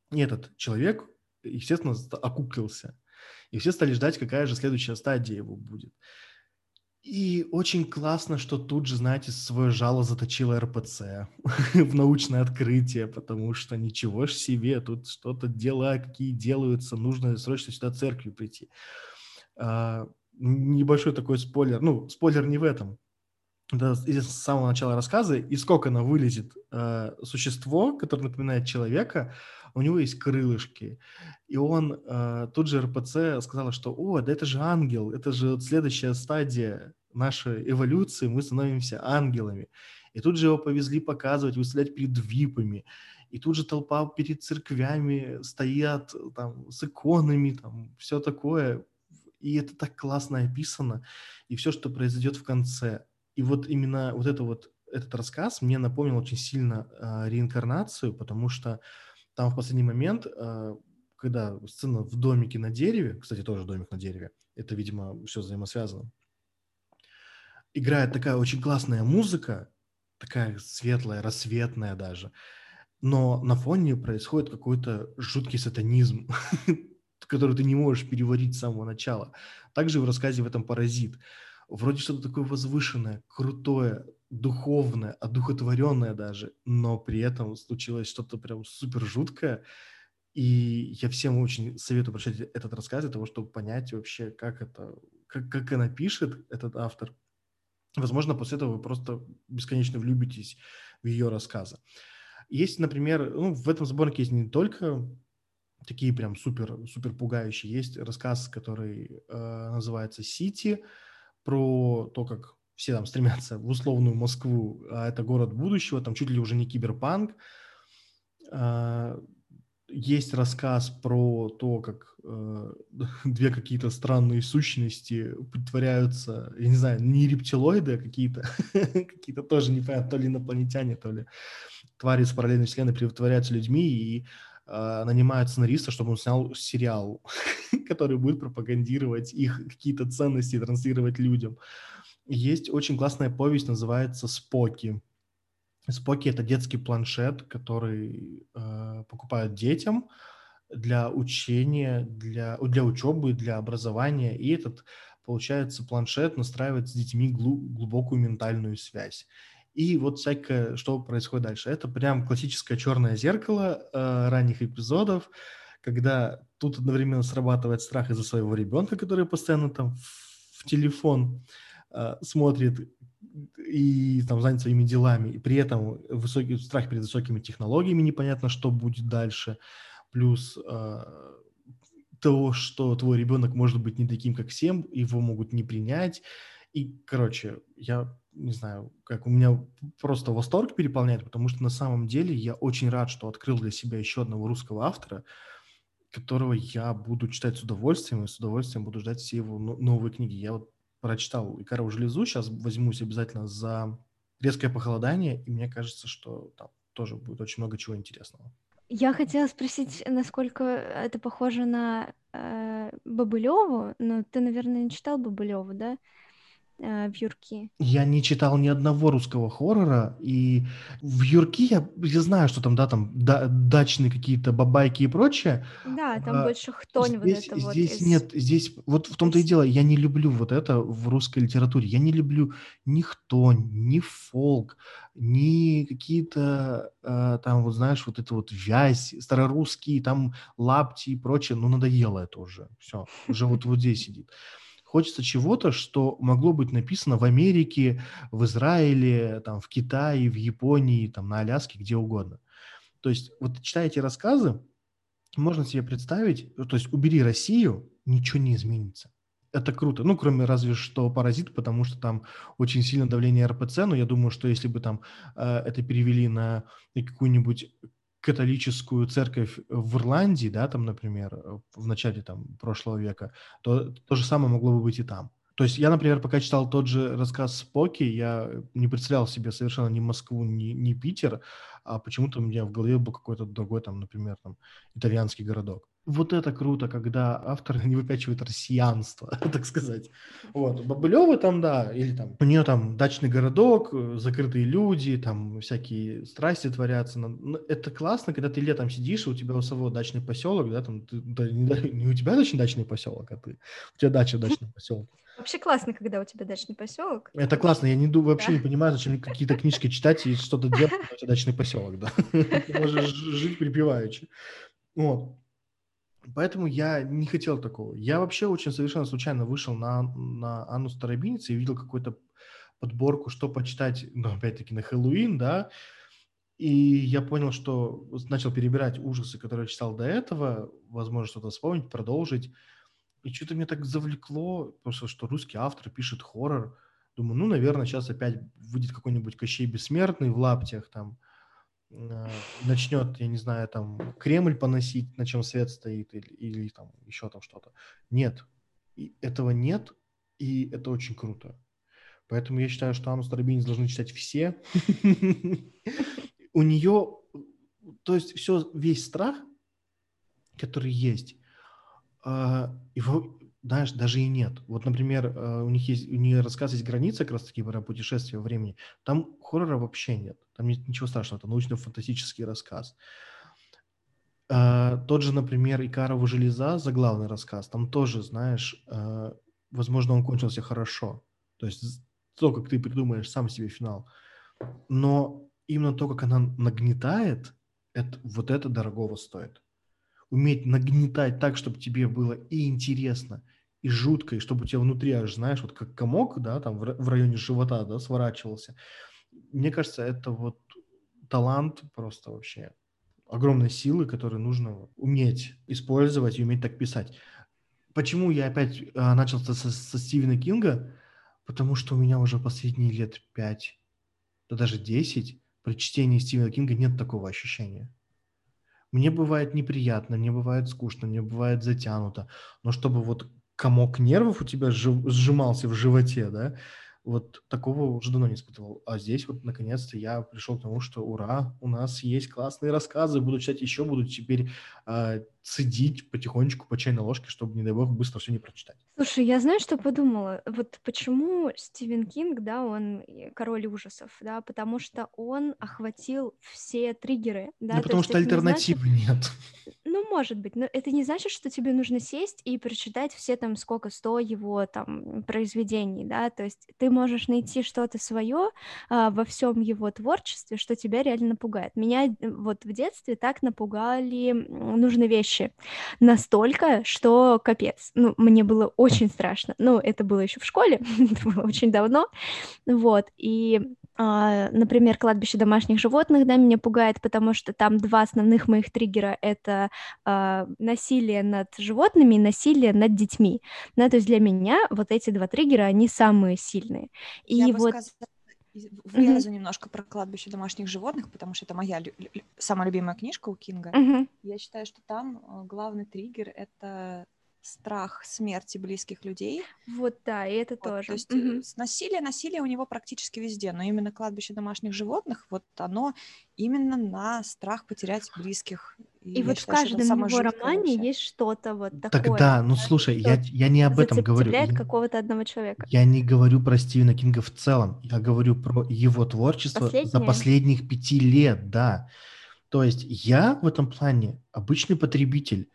И этот человек, естественно, окуклился. И все стали ждать, какая же следующая стадия его будет. И очень классно, что тут же, знаете, свое жало заточило РПЦ в научное открытие, потому что ничего ж себе, тут что-то дела какие делаются, нужно срочно сюда церкви прийти. Небольшой такой спойлер, ну, спойлер не в этом. Да, с самого начала рассказа, из кокона вылезет существо, которое напоминает человека, у него есть крылышки, и он тут же РПЦ сказала, что «О, да это же ангел, это же вот следующая стадия нашей эволюции, мы становимся ангелами». И тут же его повезли показывать, выставлять перед випами, и тут же толпа перед церквями стоят там с иконами, там все такое, и это так классно описано, и все, что произойдет в конце. И вот именно вот этот рассказ мне напомнил очень сильно реинкарнацию, потому что там в последний момент, когда сцена в домике на дереве, кстати, тоже домик на дереве, это, видимо, все взаимосвязано, играет такая очень классная музыка, такая светлая, рассветная даже, но на фоне происходит какой-то жуткий сатанизм, который ты не можешь переварить с самого начала. Также в рассказе в этом «Паразит». Вроде что-то такое возвышенное, крутое, духовное, одухотворенное даже, но при этом случилось что-то прям супер жуткое. И я всем очень советую прочитать этот рассказ для того, чтобы понять вообще, как она пишет, этот автор. Возможно, после этого вы просто бесконечно влюбитесь в ее рассказы. Есть, например, ну, в этом сборнике есть не только такие прям супер пугающие. Есть рассказ, который называется «Сити», про то, как все там стремятся в условную Москву, а это город будущего, там чуть ли уже не киберпанк. Есть рассказ про то, как две какие-то странные сущности притворяются, я не знаю, не рептилоиды, а какие-то какие-то тоже непонятно, то ли инопланетяне, то ли твари из параллельной вселенной притворяются людьми и нанимают сценариста, чтобы он снял сериал, который будет пропагандировать их какие-то ценности, транслировать людям. Есть очень классная повесть, называется «Споки». Споки – это детский планшет, который покупают детям для учения, для учебы, для образования. И этот, получается, планшет настраивает с детьми глубокую ментальную связь. И вот всякое, что происходит дальше. Это прям классическое черное зеркало ранних эпизодов, когда тут одновременно срабатывает страх из-за своего ребенка, который постоянно там в телефон смотрит и там занят своими делами, и при этом высокий страх перед высокими технологиями, непонятно, что будет дальше, плюс то, что твой ребенок может быть не таким, как всем, его могут не принять, и, короче, я не знаю, как у меня просто восторг переполняет, потому что на самом деле я очень рад, что открыл для себя еще одного русского автора, которого я буду читать с удовольствием, и с удовольствием буду ждать все его новые книги. Я вот прочитал «Икарову железу», сейчас возьмусь обязательно за «Резкое похолодание», и мне кажется, что там тоже будет очень много чего интересного. Я хотела спросить, насколько это похоже на Бобылеву, но ты, наверное, не читал Бобылеву, да? «Вьюрки». Я не читал ни одного русского хоррора, и в «Юрки» я знаю, что там, да, там дачные какие-то бабайки и прочее. Да, там А, больше хтонь вот это вот здесь из... нет, здесь вот в том-то и из... дело, я не люблю вот это в русской литературе. Я не люблю ни хтонь, ни фолк, ни какие-то там, вот знаешь, вот это вот вязь, старорусские, там лапти и прочее. Ну, надоело это уже. Все, уже вот здесь сидит. Хочется чего-то, что могло быть написано в Америке, в Израиле, там, в Китае, в Японии, там, на Аляске, где угодно. То есть вот читая эти рассказы, можно себе представить, то есть убери Россию, ничего не изменится. Это круто. Ну, кроме разве что «Паразит», потому что там очень сильно давление РПЦ, но я думаю, что если бы там это перевели на какую-нибудь католическую церковь в Ирландии, да, там, например, в начале там прошлого века, то то же самое могло бы быть и там. То есть я, например, пока читал тот же рассказ «Споки», я не представлял себе совершенно ни Москву, ни Питер, а почему-то у меня в голове был какой-то другой, там, например, там, итальянский городок. вот это круто, когда автор не выпячивает россиянство, так сказать. Вот. Бабылёва там, да, или там у нее там дачный городок, закрытые люди, там всякие страсти творятся. Это классно, когда ты летом сидишь, и у тебя у самого дачный поселок, да, там, не у тебя дачный поселок, а у тебя дача в дачном поселке. Вообще классно, когда у тебя дачный поселок. Это классно, я вообще не понимаю, зачем какие-то книжки читать и что-то делать, когда у тебя дачный поселок, да. Ты можешь жить припеваючи. Вот. Поэтому я не хотел такого. Я вообще очень совершенно случайно вышел на Анну Старобинец и видел какую-то подборку, что почитать, ну, опять-таки, на Хэллоуин, да, и я понял, что начал перебирать ужасы, которые я читал до этого, возможно, что-то вспомнить, продолжить, и что-то меня так завлекло, просто что русский автор пишет хоррор. Думаю, ну, наверное, сейчас опять выйдет какой-нибудь Кощей Бессмертный в лаптях, там, начнет, я не знаю, там, Кремль поносить, на чем свет стоит, или там еще там что-то. Нет, этого нет, и это очень круто. Поэтому я считаю, что Анну Старобинец должны читать все. У нее, то есть весь страх, который есть, его, знаешь, даже и нет. Вот, например, у нее рассказ есть «Граница», как раз таки про путешествие во времени. Там хоррора вообще нет. Там нет ничего страшного. Это научно-фантастический рассказ. Тот же, например, «Икарова железа», заглавный рассказ, там тоже, знаешь, возможно, он кончился хорошо. То есть то, как ты придумаешь сам себе финал. Но именно то, как она нагнетает, вот это дорогого стоит. Уметь нагнетать так, чтобы тебе было и интересно, и жутко, и чтобы у тебя внутри аж, знаешь, вот как комок, да, там в районе живота, да, сворачивался. Мне кажется, это вот талант просто вообще огромной силы, которую нужно уметь использовать и уметь так писать. Почему я опять начал со Стивена Кинга? Потому что у меня уже последние лет 5, да даже 10 при чтении Стивена Кинга нет такого ощущения. Мне бывает неприятно, мне бывает скучно, мне бывает затянуто, но чтобы вот комок нервов у тебя сжимался в животе, да, вот такого уже давно не испытывал. А здесь вот наконец-то я пришел к тому, что ура, у нас есть классные рассказы, буду читать еще, буду теперь цедить потихонечку по чайной ложке, чтобы, не дай бог, быстро все не прочитать. Слушай, я знаю, что подумала. Вот почему Стивен Кинг, да, он король ужасов, да, потому что он охватил все триггеры, Да, да, то потому есть что это не значит, альтернативы нет. ну, может быть, но это не значит, что тебе нужно сесть и прочитать все там 100 его там произведений, да, то есть ты можешь найти что-то свое во всем его творчестве, что тебя реально напугает. Меня вот в детстве так напугали нужные вещи настолько, что капец. Ну, мне было очень страшно. Ну, это было еще в школе, это было очень давно, вот, и например, «Кладбище домашних животных», да, меня пугает, потому что там два основных моих триггера — это насилие над животными и насилие над детьми. Да, то есть для меня вот эти два триггера, они самые сильные. Я И бы вот... сказала, влезу немножко про «Кладбище домашних животных», потому что это моя самая любимая книжка у Кинга. Я считаю, что там главный триггер — это страх смерти близких людей. Вот, да, и это Вот, тоже. то есть насилие у него практически везде, но именно «Кладбище домашних животных», вот оно именно на страх потерять близких. И вот считаю, в каждом его романе есть что-то вот такое. Тогда, ну слушай, я не об этом говорю. Зацепляет какого-то одного человека. Я не говорю про Стивена Кинга в целом, я говорю про его творчество за последних 5 лет, да. То есть я в этом плане обычный потребитель.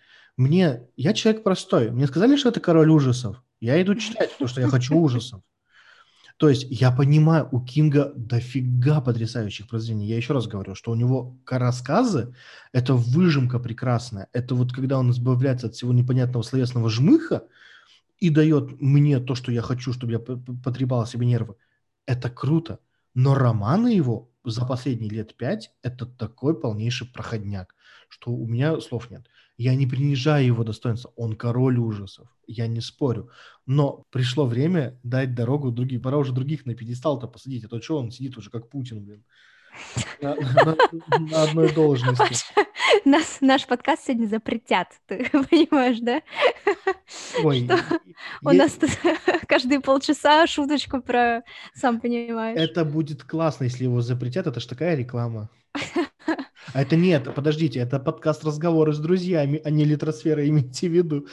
Я человек простой. Мне сказали, что это король ужасов. Я иду читать, потому что я хочу ужасов. То есть я понимаю, у Кинга дофига потрясающих произведений. Я еще раз говорю, что у него рассказы – это выжимка прекрасная. Это вот когда он избавляется от всего непонятного словесного жмыха и дает мне то, что я хочу, чтобы я потрепал себе нервы. Это круто. Но романы его за последние лет 5 – это такой полнейший проходняк, что у меня слов нет. Я не принижаю его достоинства. Он король ужасов. Я не спорю. Но пришло время дать дорогу другим. Пора уже других на пьедестал-то посадить. А то что он сидит уже как Путин, блин. На одной должности. Наш подкаст сегодня запретят, ты понимаешь, да? Ой, у нас тут каждые полчаса шуточку про, сам понимаешь. Это будет классно, если его запретят, это ж такая реклама. А это нет, подождите, это подкаст «Разговоры с друзьями», а не «Литросфера», имейте в виду.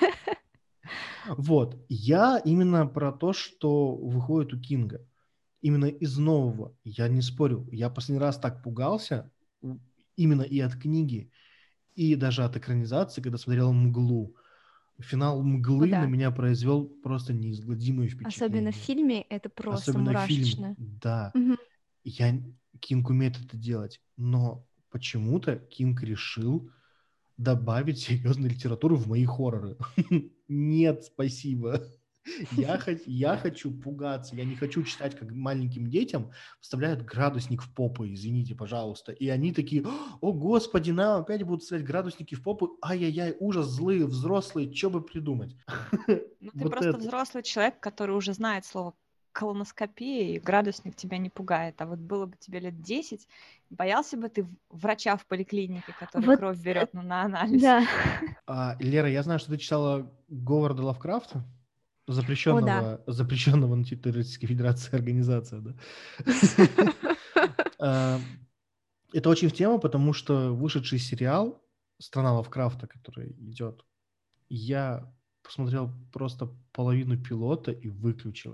Вот, я именно про то, что выходит у Кинга. Именно из нового, я не спорю. Я последний раз так пугался именно и от книги, и даже от экранизации, когда смотрел «Мглу». Финал О, «Мглы» на да. меня произвел просто неизгладимое Особенно в впечатление. фильме это просто Особенно в фильме, мурашечно. да. Мгм. Кинг умеет это делать, но почему-то Кинг решил добавить серьезную литературу в мои хорроры. Нет, спасибо. Я хочу пугаться, я не хочу читать, как маленьким детям вставляют градусник в попу, извините, пожалуйста. И они такие: о, господи, нам опять будут вставлять градусники в попу, ай-яй-яй, ужас, злые взрослые, что бы придумать? Ну, ты Вот просто это. взрослый человек, который уже знает слово колоноскопия, и градусник тебя не пугает. А вот было бы тебе лет 10, боялся бы ты врача в поликлинике, который Вот, кровь берет на анализ? да. Лера, я знаю, что ты читала Говарда Лавкрафта, О, да. запрещенного на территории Российской Федерации организация, да? Это очень в тему, потому что вышедший сериал «Страна Лавкрафта», который идет, я посмотрел просто половину пилота и выключил.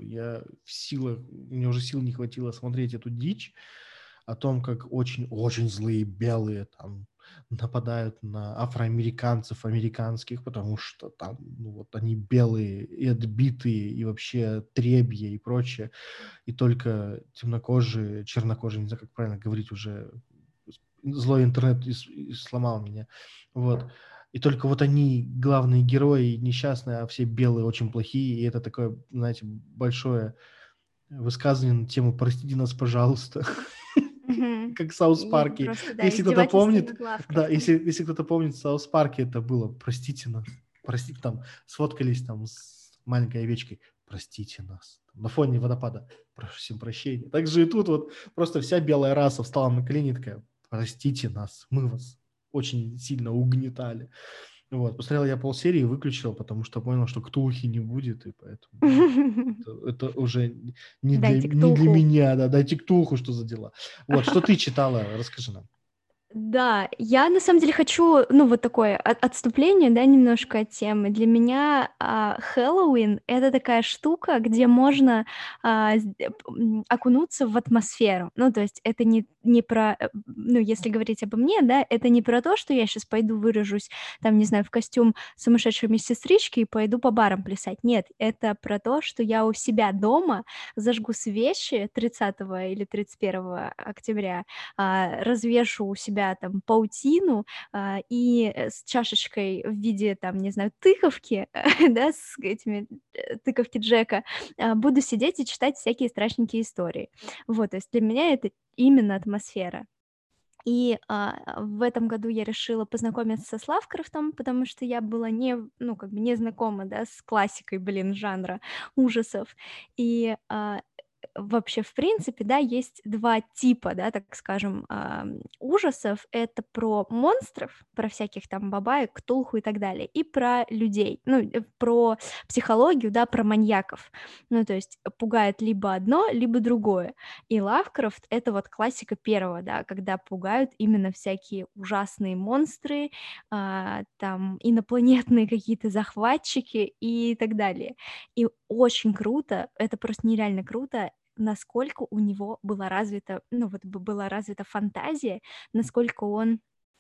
Мне уже сил не хватило смотреть эту дичь о том, как очень-очень злые белые там нападают на афроамериканцев американских, потому что там, ну вот они белые и отбитые, и вообще требья и прочее, и только темнокожие, чернокожие, не знаю, как правильно говорить уже, злой интернет сломал меня, вот. И только вот они главные герои, несчастные, а все белые очень плохие, и это такое, знаете, большое высказывание на тему «Простите нас, пожалуйста», Мгм. как в Саус И это Парке. просто, да, Если кто-то издевательство помнит, над да, Лавкрафтом. если кто-то помнит, в Саус Парке это было «Простите нас», простите, там, сфоткались там с маленькой овечкой, «Простите нас», на фоне водопада, «Просим прощения». Так же и тут вот просто вся белая раса встала на колени и такая: «Простите нас, мы вас очень сильно угнетали». Вот, посмотрел я полсерии и выключил, потому что понял, что ктулхи не будет, и поэтому это уже Дайте не для ктулху. меня, да, дайте ктулху, что за дела. Вот, что ты читала, расскажи нам. Да, я на самом деле хочу, ну, вот такое отступление, да, немножко от темы. Для меня Хэллоуин — это такая штука, где можно окунуться в атмосферу. Ну, то есть это не про, ну, если говорить обо мне, да, это не про то, что я сейчас пойду вырежусь, там, не знаю, в костюм сумасшедшей медсестрички и пойду по барам плясать. Нет, это про то, что я у себя дома зажгу свечи 30 или 31 октября, развешу у себя там паутину, и с чашечкой в виде, там, не знаю, тыковки, да, с этими тыковки Джека, буду сидеть и читать всякие страшненькие истории. Вот, то есть для меня это именно атмосфера. И в этом году я решила познакомиться с Лавкрафтом, потому что я была ну, как бы не знакома, да, с классикой, блин, жанра ужасов. И вообще, в принципе, да, есть два типа, да, так скажем, ужасов. Это про монстров, про всяких там бабаек, ктулху и так далее, и про людей, ну, про психологию, да, про маньяков. Ну, то есть пугает либо одно, либо другое. И Лавкрафт — это вот классика первого, да, когда пугают именно всякие ужасные монстры, там инопланетные какие-то захватчики и так далее. И очень круто, это просто нереально круто, насколько у него была развита, ну вот была развита фантазия, насколько он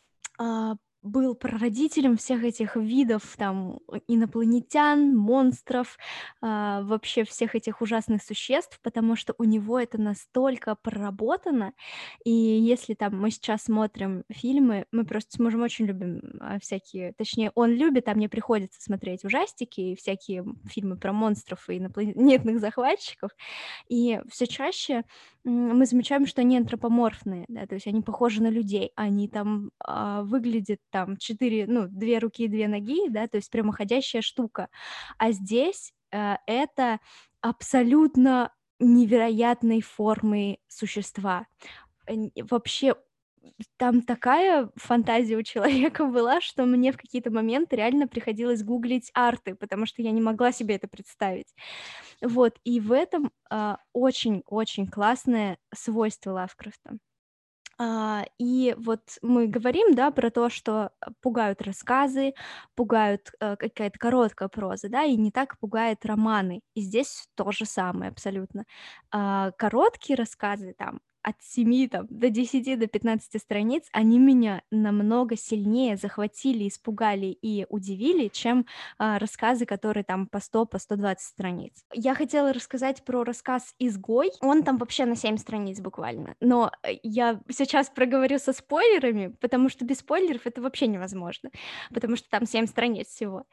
был прародителем всех этих видов там инопланетян, монстров, вообще всех этих ужасных существ, потому что у него это настолько проработано. И если там мы сейчас смотрим фильмы, мы просто с мужем очень любим всякие, точнее, он любит, а мне приходится смотреть ужастики и всякие фильмы про монстров и инопланетных захватчиков. И все чаще мы замечаем, что они антропоморфные, да, то есть они похожи на людей, они там выглядят там 4, ну, 2 руки и 2 ноги, да, то есть прямоходящая штука. А здесь это абсолютно невероятной формы существа. Вообще там такая фантазия у человека была, что мне в какие-то моменты реально приходилось гуглить арты, потому что я не могла себе это представить. Вот, и в этом очень-очень классное свойство Лавкрафта. И вот мы говорим, да, про то, что пугают рассказы, пугают какая-то короткая проза, да, и не так пугает романы. И здесь то же самое абсолютно. Короткие рассказы там от 7 там, до 10 до 15 страниц, они меня намного сильнее захватили, испугали и удивили, чем рассказы, которые там по 100, по 120 страниц. Я хотела рассказать про рассказ «Изгой». Он там вообще на 7 страниц буквально. Но я сейчас проговорю со спойлерами, потому что без спойлеров это вообще невозможно, потому что там 7 страниц всего.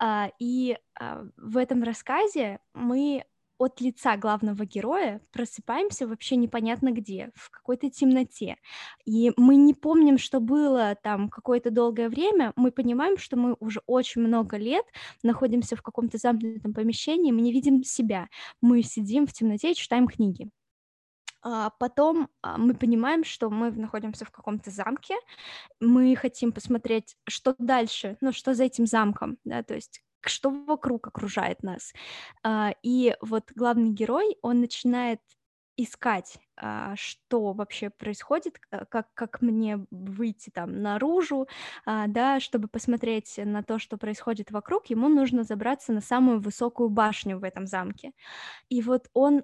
В этом рассказе мы от лица главного героя просыпаемся вообще непонятно где, в какой-то темноте. И мы не помним, что было там какое-то долгое время, мы понимаем, что мы уже очень много лет находимся в каком-то замкнутом помещении, мы не видим себя, мы сидим в темноте и читаем книги. Потом мы понимаем, что мы находимся в каком-то замке, мы хотим посмотреть, что дальше, ну, что за этим замком, да, то есть что вокруг окружает нас. И вот главный герой, он начинает искать, что вообще происходит, как мне выйти там наружу, да, чтобы посмотреть на то, что происходит вокруг, ему нужно забраться на самую высокую башню в этом замке. И вот он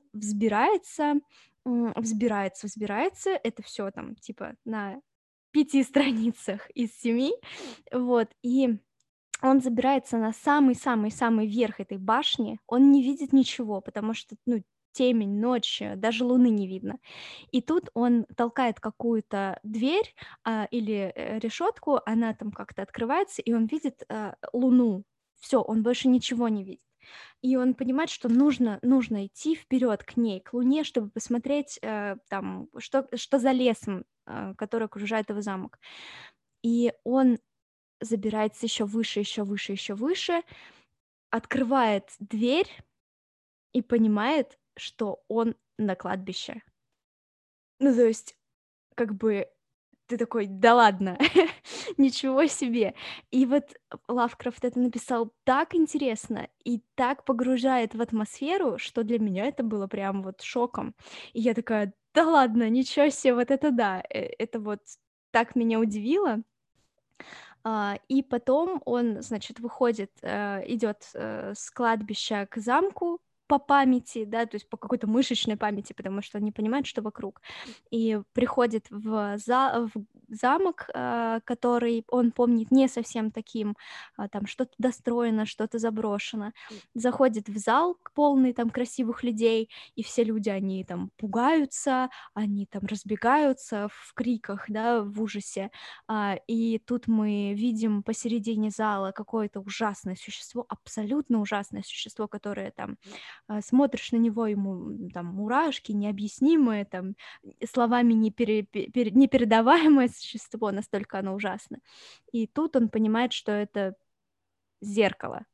взбирается, это все там типа на 5 страницах из 7, вот, и он забирается на самый-самый-самый верх этой башни, он не видит ничего, потому что, ну, темень, ночь, даже луны не видно. И тут он толкает какую-то дверь, или, решетку, она там как-то открывается, и он видит, луну. Все, он больше ничего не видит. И он понимает, что нужно идти вперед к ней, к луне, чтобы посмотреть, там, что за лесом, который окружает его замок. И он забирается еще выше, еще выше, еще выше, открывает дверь и понимает, что он на кладбище. Ну, то есть, как бы ты такой: "Да ладно, ничего себе!" И вот Лавкрафт это написал так интересно и так погружает в атмосферу, что для меня это было прям вот шоком. И я такая: "Да ладно, ничего себе, вот это да!" Это вот так меня удивило. И потом он, значит, выходит, идет с кладбища к замку по памяти, да, то есть по какой-то мышечной памяти, потому что он не понимает, что вокруг. И приходит в замок, который он помнит не совсем таким, там что-то достроено, что-то заброшено. Заходит в зал, полный там красивых людей, и все люди, они там пугаются, они там разбегаются в криках, да, в ужасе. И тут мы видим посередине зала какое-то ужасное существо, абсолютно ужасное существо, которое там смотришь на него, ему там мурашки необъяснимые, там словами непередаваемое существо, настолько оно ужасно. И тут он понимает, что это зеркало.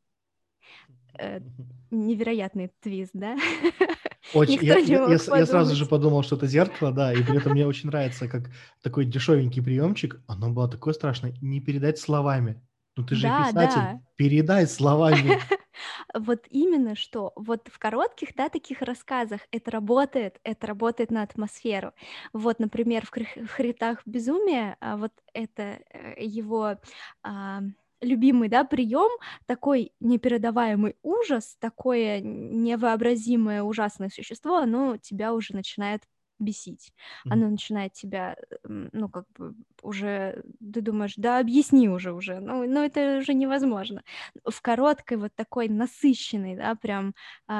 Невероятный твист, да? Очень. Никто не мог Я сразу же подумать. подумал, что это зеркало, да, и при этом мне очень нравится, как такой дешевенький приемчик. Оно было такое страшное, не передать словами. Ну ты же Да, писатель, да. передай словами. Вот именно что, вот в коротких, да, таких рассказах это работает на атмосферу. Вот, например, в «Хребтах безумия», вот это его а, любимый, да, прием, такой непередаваемый ужас, такое невообразимое ужасное существо, оно тебя уже начинает бесить, Мгм. оно начинает тебя, ну, как бы уже, ты думаешь, да объясни уже, ну это уже невозможно. В короткой вот такой насыщенной, да, прям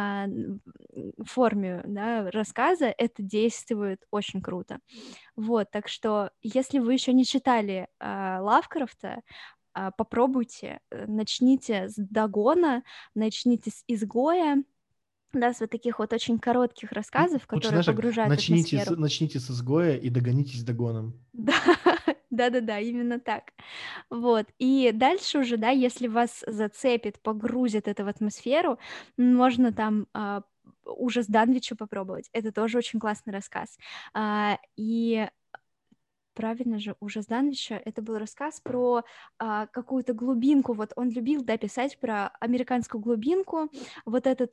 форме, да, рассказа это действует очень круто. Вот, так что если вы еще не читали Лавкрафта, попробуйте, начните с «Дагона», начните с «Изгоя», да, с вот таких вот очень коротких рассказов, Лучше, которые знаешь, как, погружают в атмосферу. начните с изгоя и догонитесь догоном. Да, да-да-да, именно так. Вот, и дальше уже, да, если вас зацепит, погрузит это в атмосферу, можно там «Ужас Данвича» попробовать. Это тоже очень классный рассказ. И правильно же, у Ждановича это был рассказ про какую-то глубинку. Вот он любил, да, писать про американскую глубинку, вот этот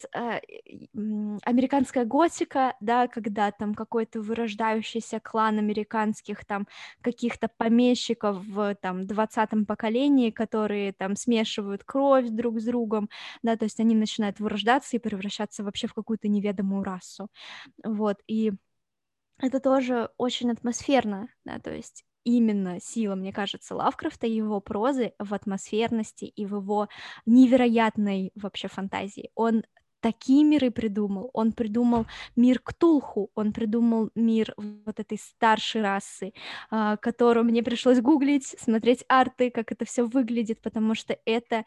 американская готика, да, когда там какой-то вырождающийся клан американских там каких-то помещиков в там 20-м поколении, которые там смешивают кровь друг с другом, да, то есть они начинают вырождаться и превращаться вообще в какую-то неведомую расу. Вот, и это тоже очень атмосферно, да, то есть именно сила, мне кажется, Лавкрафта и его прозы в атмосферности и в его невероятной вообще фантазии. Он такие миры придумал. Он придумал мир Ктулху, он придумал мир вот этой старшей расы, которую мне пришлось гуглить, смотреть арты, как это все выглядит, потому что это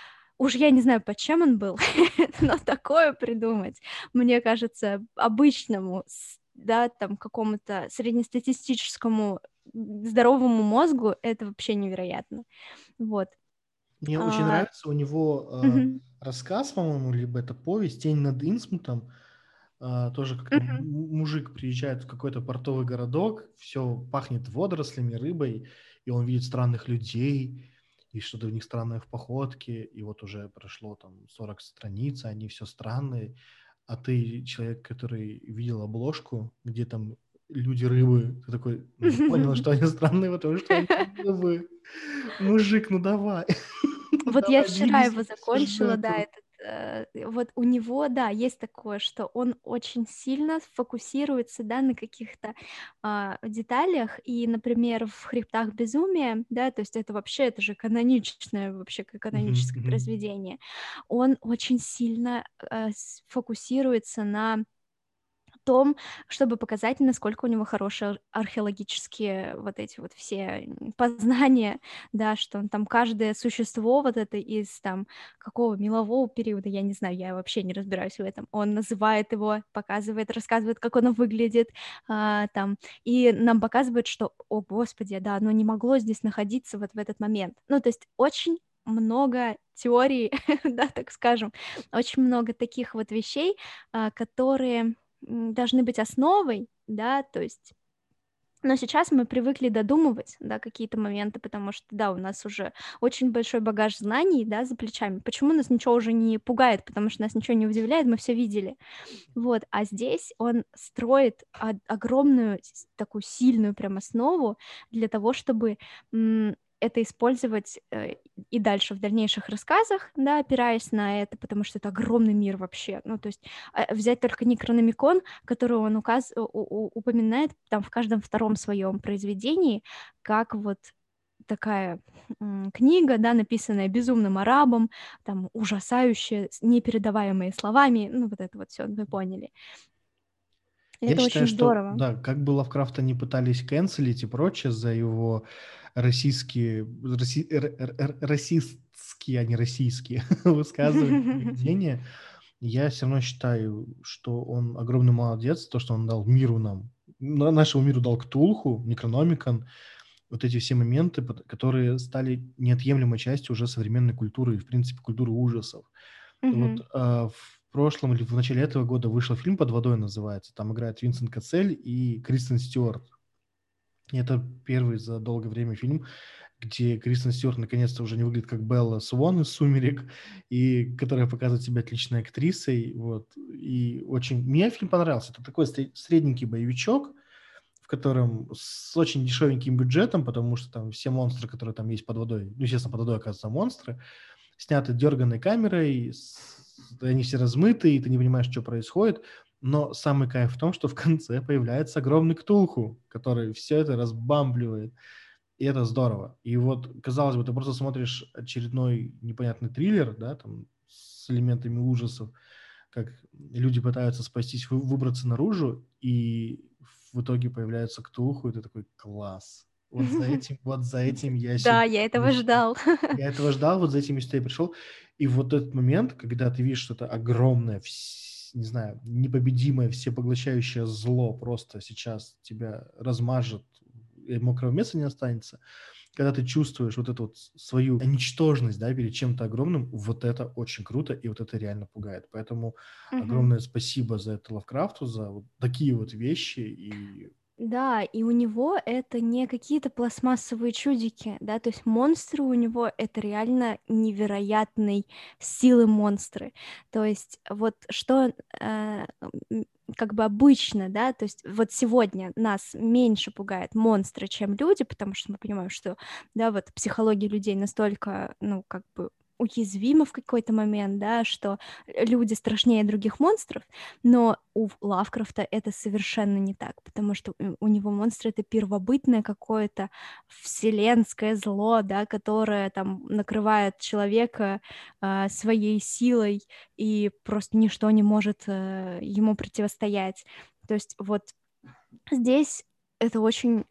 уж я не знаю, под чем он был, но такое придумать, мне кажется, обычному, да, там, какому-то среднестатистическому здоровому мозгу это вообще невероятно. Вот. Мне очень нравится у него рассказ, по-моему, либо это повесть «Тень над Инсмутом». Тоже как-то мужик приезжает в какой-то портовый городок, все пахнет водорослями, рыбой, и он видит странных людей, и что-то у них странное в походке, и вот уже прошло там 40 страниц, они все странные, а ты человек, который видел обложку, где там люди-рыбы, ты такой, я понял, что они странные, потому что они рыбы. Мужик, ну давай. Вот я Давай, вчера двигайся его к закончила, да, сюжету. вот у него, да, есть такое, что он очень сильно фокусируется, да, на каких-то деталях, и, например, в «Хребтах безумия», да, то есть это вообще, это же каноничное, вообще каноническое произведение, он очень сильно фокусируется на том, чтобы показать, насколько у него хорошие археологические вот эти вот все познания, да, что он там каждое существо вот это из там какого мелового периода, я не знаю, я вообще не разбираюсь в этом, он называет его, показывает, рассказывает, как оно выглядит, там, и нам показывает, что, о господи, да, оно не могло здесь находиться вот в этот момент. Ну, то есть очень много теорий, да, так скажем, очень много таких вот вещей, которые должны быть основой, да, то есть, но сейчас мы привыкли додумывать, да, какие-то моменты, потому что, да, у нас уже очень большой багаж знаний, да, за плечами. Почему нас ничего уже не пугает, потому что нас ничего не удивляет, мы все видели. Вот, а здесь он строит огромную такую сильную прям основу для того, чтобы это использовать и дальше в дальнейших рассказах, да, опираясь на это, потому что это огромный мир вообще. Ну, то есть взять только Некрономикон, который он упоминает там в каждом втором своем произведении, как вот такая книга, да, написанная безумным арабом, там ужасающая, непередаваемые словами, ну, вот это вот все, вы поняли. Я Это считаю, очень что, здорово. да, как бы Лавкрафта не пытались канцелить и прочее за его расистские, а не российские высказывания, поведения, я все равно считаю, что он огромный молодец, то, что он дал миру нам, нашему миру дал Ктулху, Некрономикон, вот эти все моменты, которые стали неотъемлемой частью уже современной культуры и, в принципе, культуры ужасов. Вот в прошлом или в начале этого года вышел фильм «Под водой» называется. Там играет Винсент Кассель и Кристен Стюарт. И это первый за долгое время фильм, где Кристен Стюарт наконец-то уже не выглядит как Белла Свон из «Сумерек», и которая показывает себя отличной актрисой. Вот. И очень... Мне фильм понравился. Это такой средненький боевичок, в котором с очень дешевеньким бюджетом, потому что там все монстры, которые там есть под водой, ну, естественно, под водой оказываются монстры, сняты дерганной камерой, они все размыты, и ты не понимаешь, что происходит. Но самый кайф в том, что в конце появляется огромный Ктулху, который все это разбамбливает. И это здорово. И вот, казалось бы, ты просто смотришь очередной непонятный триллер, да, там, с элементами ужасов, как люди пытаются спастись, выбраться наружу, и в итоге появляется Ктулху, и ты такой, класс. Вот за этим я Да, сюда я этого пришел. ждал. Я этого ждал, вот за этим я сюда и пришел. И вот этот момент, когда ты видишь что-то огромное, не знаю, непобедимое, всепоглощающее зло просто сейчас тебя размажет, и мокрого места не останется, когда ты чувствуешь вот эту вот свою ничтожность, да, перед чем-то огромным, вот это очень круто, и вот это реально пугает. Поэтому огромное спасибо за это Лавкрафту, за вот такие вот вещи, и Да, и у него это не какие-то пластмассовые чудики, да, то есть монстры у него это реально невероятной силы монстры. То есть вот что как бы обычно, да, то есть вот сегодня нас меньше пугает монстры, чем люди, потому что мы понимаем, что, да, вот психология людей настолько, ну, как бы уязвима в какой-то момент, да, что люди страшнее других монстров, но у Лавкрафта это совершенно не так, потому что у него монстры — это первобытное какое-то вселенское зло, да, которое там накрывает человека своей силой, и просто ничто не может ему противостоять. То есть вот здесь это очень...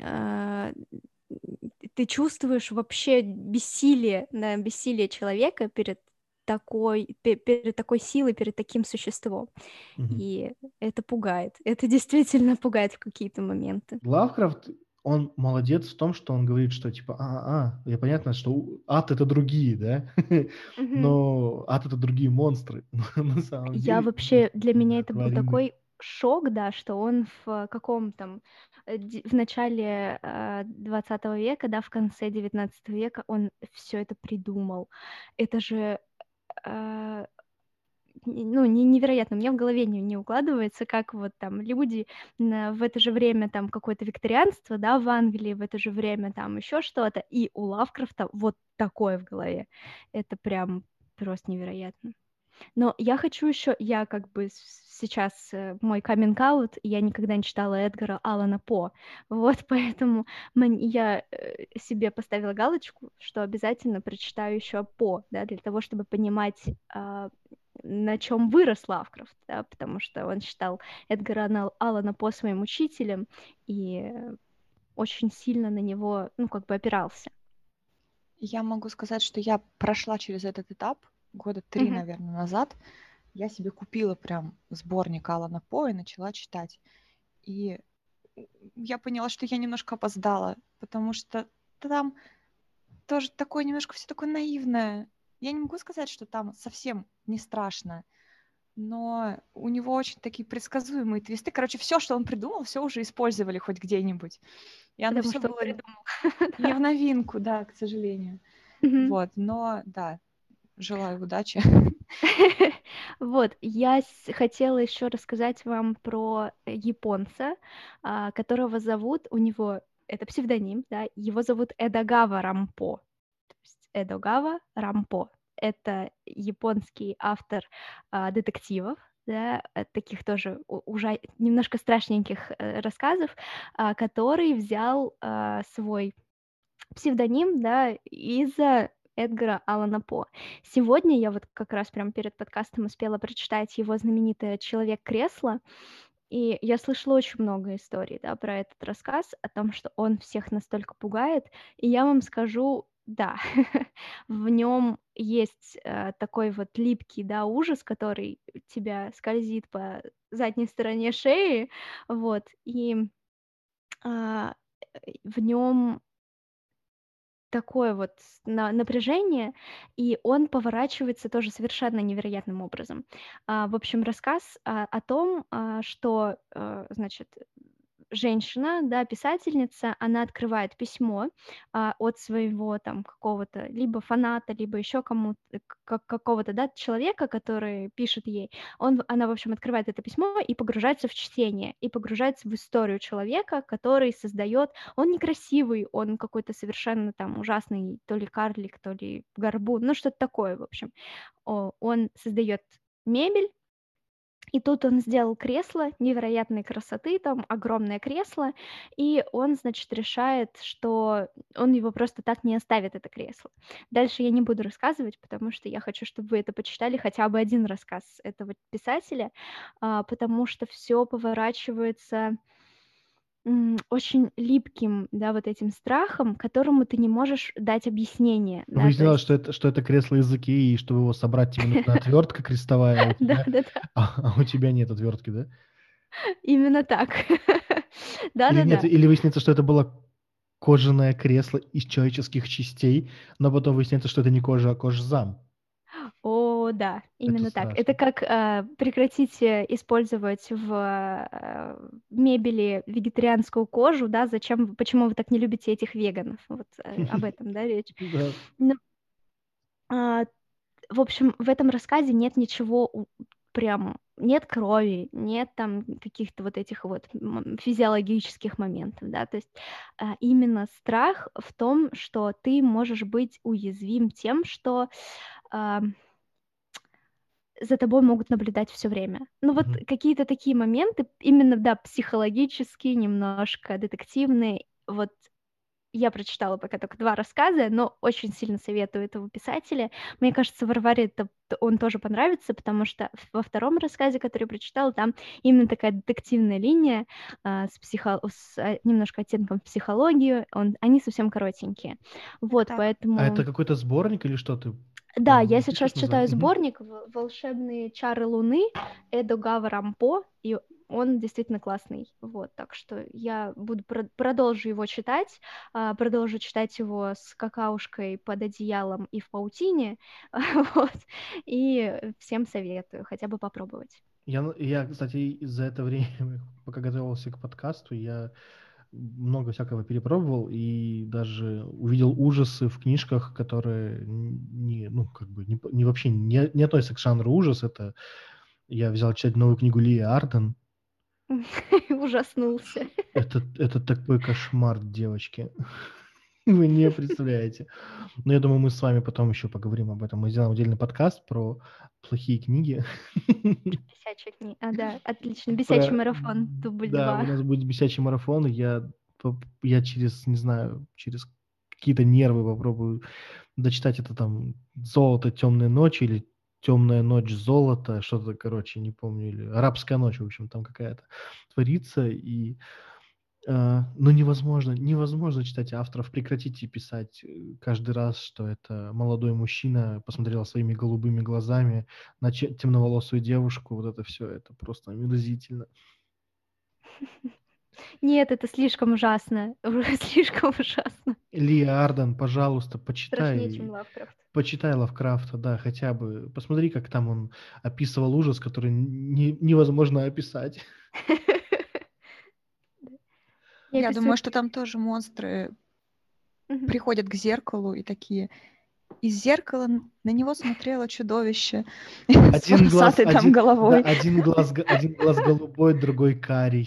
ты чувствуешь вообще бессилие, да, бессилие человека перед такой силой, перед таким существом. Мгм. И это пугает. Это действительно пугает в какие-то моменты. Лавкрафт, он молодец в том, что он говорит, что типа, я понятно, что ад это другие, да, Мгм. но ад это другие монстры. Но на самом Я деле вообще, для меня это был неумиротворимые. такой шок, да, что он в каком там, в начале 20 века, да, в конце 19 века он все это придумал. Это же э, ну, невероятно, у меня в голове не укладывается, как вот там люди в это же время там какое-то викторианство, да, в Англии, в это же время там еще что-то, и у Лавкрафта вот такое в голове. Это прям просто невероятно. Но я хочу еще, я как бы сейчас мой каминг-аут, я никогда не читала Эдгара Аллана По, вот поэтому я себе поставила галочку, что обязательно прочитаю еще По, да, для того, чтобы понимать, на чем вырос Лавкрафт, да, потому что он считал Эдгара Аллана По своим учителем и очень сильно на него, ну, как бы опирался. Я могу сказать, что я прошла через этот этап года 3, Мгм. наверное, назад. Я себе купила прям сборник Алана По и начала читать. И я поняла, что я немножко опоздала, потому что там тоже такое немножко все такое наивное. Я не могу сказать, что там совсем не страшно, но у него очень такие предсказуемые твисты. Короче, все, что он придумал, все уже использовали хоть где-нибудь. И оно Потому все что он было придумал. не в новинку, да, к сожалению. Мгм. Вот, но да, желаю удачи. Вот, я хотела еще рассказать вам про японца, которого зовут, у него это псевдоним, да, его зовут Эдогава Рампо. То есть Эдогава Рампо. Это японский автор детективов, да, таких тоже уже немножко страшненьких рассказов, который взял свой псевдоним, да, из-за Эдгара Аллана По. Сегодня я вот как раз прям перед подкастом успела прочитать его знаменитое «Человек-кресло», и я слышала очень много историй, да, про этот рассказ, о том, что он всех настолько пугает, и я вам скажу, да, в нем есть такой вот липкий, да, ужас, который тебя скользит по задней стороне шеи, вот, и а, в нем такое вот напряжение, и он поворачивается тоже совершенно невероятным образом. В общем, рассказ о том, что, значит, женщина, да, писательница, она открывает письмо от своего там какого-то либо фаната, либо еще кому-то, какого-то, да, человека, который пишет ей. Она, в общем, открывает это письмо и погружается в чтение, и погружается в историю человека, который создает. Он некрасивый, он какой-то совершенно там ужасный, то ли карлик, то ли горбун, ну что-то такое, в общем. Он создает мебель, и тут он сделал кресло невероятной красоты, там огромное кресло, и он, значит, решает, что он его просто так не оставит, это кресло. Дальше я не буду рассказывать, потому что я хочу, чтобы вы это почитали, хотя бы один рассказ этого писателя, потому что все поворачивается очень липким, да, вот этим страхом, которому ты не можешь дать объяснение, да, то Выяснилось, есть что это кресло из Икеи, и чтобы его собрать, тебе нужна отвертка крестовая, да-да-да, а у тебя нет отвертки, да? именно так. Или нет, Да-да-да. или выяснится, что это было кожаное кресло из человеческих частей, но потом выяснится, что это не кожа, а кожзам. О О, да, именно так. страшно. Это как прекратите использовать в мебели вегетарианскую кожу, да, зачем, почему вы так не любите этих веганов? Вот об этом, да, речь. Да. Ну, а, в общем, в этом рассказе нет ничего прям, нет крови, нет там каких-то вот этих вот физиологических моментов, да, то есть именно страх в том, что ты можешь быть уязвим тем, что а, за тобой могут наблюдать все время. Ну вот Мгм. какие-то такие моменты, именно, да, психологические, немножко детективные, вот я прочитала пока только 2 рассказа, но очень сильно советую этого писателя. Мне кажется, Варваре он тоже понравится, потому что во втором рассказе, который я прочитала, там именно такая детективная линия, немножко оттенком в психологию. Они совсем коротенькие. Вот, Так. А это поэтому какой-то сборник или что ты да, я напишешь сейчас название? читаю Мгм. сборник «Волшебные чары Луны» Эдо Рампо, и он действительно классный. Вот, так что я буду продолжу его читать, продолжу читать его с какаушкой под одеялом и в паутине, вот, и всем советую хотя бы попробовать. Я, кстати, за это время, пока готовился к подкасту, я много всякого перепробовал и даже увидел ужасы в книжках, которые не, ну, как бы, не вообще не относятся к жанру ужас. Это я взял читать новую книгу Лии Арден. Ужаснулся. Это такой кошмар, девочки. Вы не представляете. Но я думаю, мы с вами потом еще поговорим об этом. Мы сделаем отдельный подкаст про плохие книги. Бесячие книги. Да, отлично. Бесячий Про... марафон, дубль Да, у 2. нас будет бесячий марафон. Я через, не знаю, через какие-то нервы попробую дочитать это там «Золото темной ночи» или «Темная ночь золота», что-то, короче, не помню, или «Арабская ночь», в общем, там какая-то творится, и ну, невозможно читать авторов. Прекратите писать каждый раз, что это молодой мужчина посмотрел своими голубыми глазами на темноволосую девушку. Вот это все, это просто омерзительно. Нет, это слишком ужасно. Слишком ужасно. Лия Арден, пожалуйста, Страшнее, чем почитай. Лавкрафт. Почитай Лавкрафта, да, хотя бы. Посмотри, как там он описывал ужас, который невозможно описать. Я Я описываю... думаю, что там тоже монстры Мгм. приходят к зеркалу и такие... Из зеркала на него смотрело чудовище с Один глаз, волосатой там да, головой. один глаз голубой, другой карий.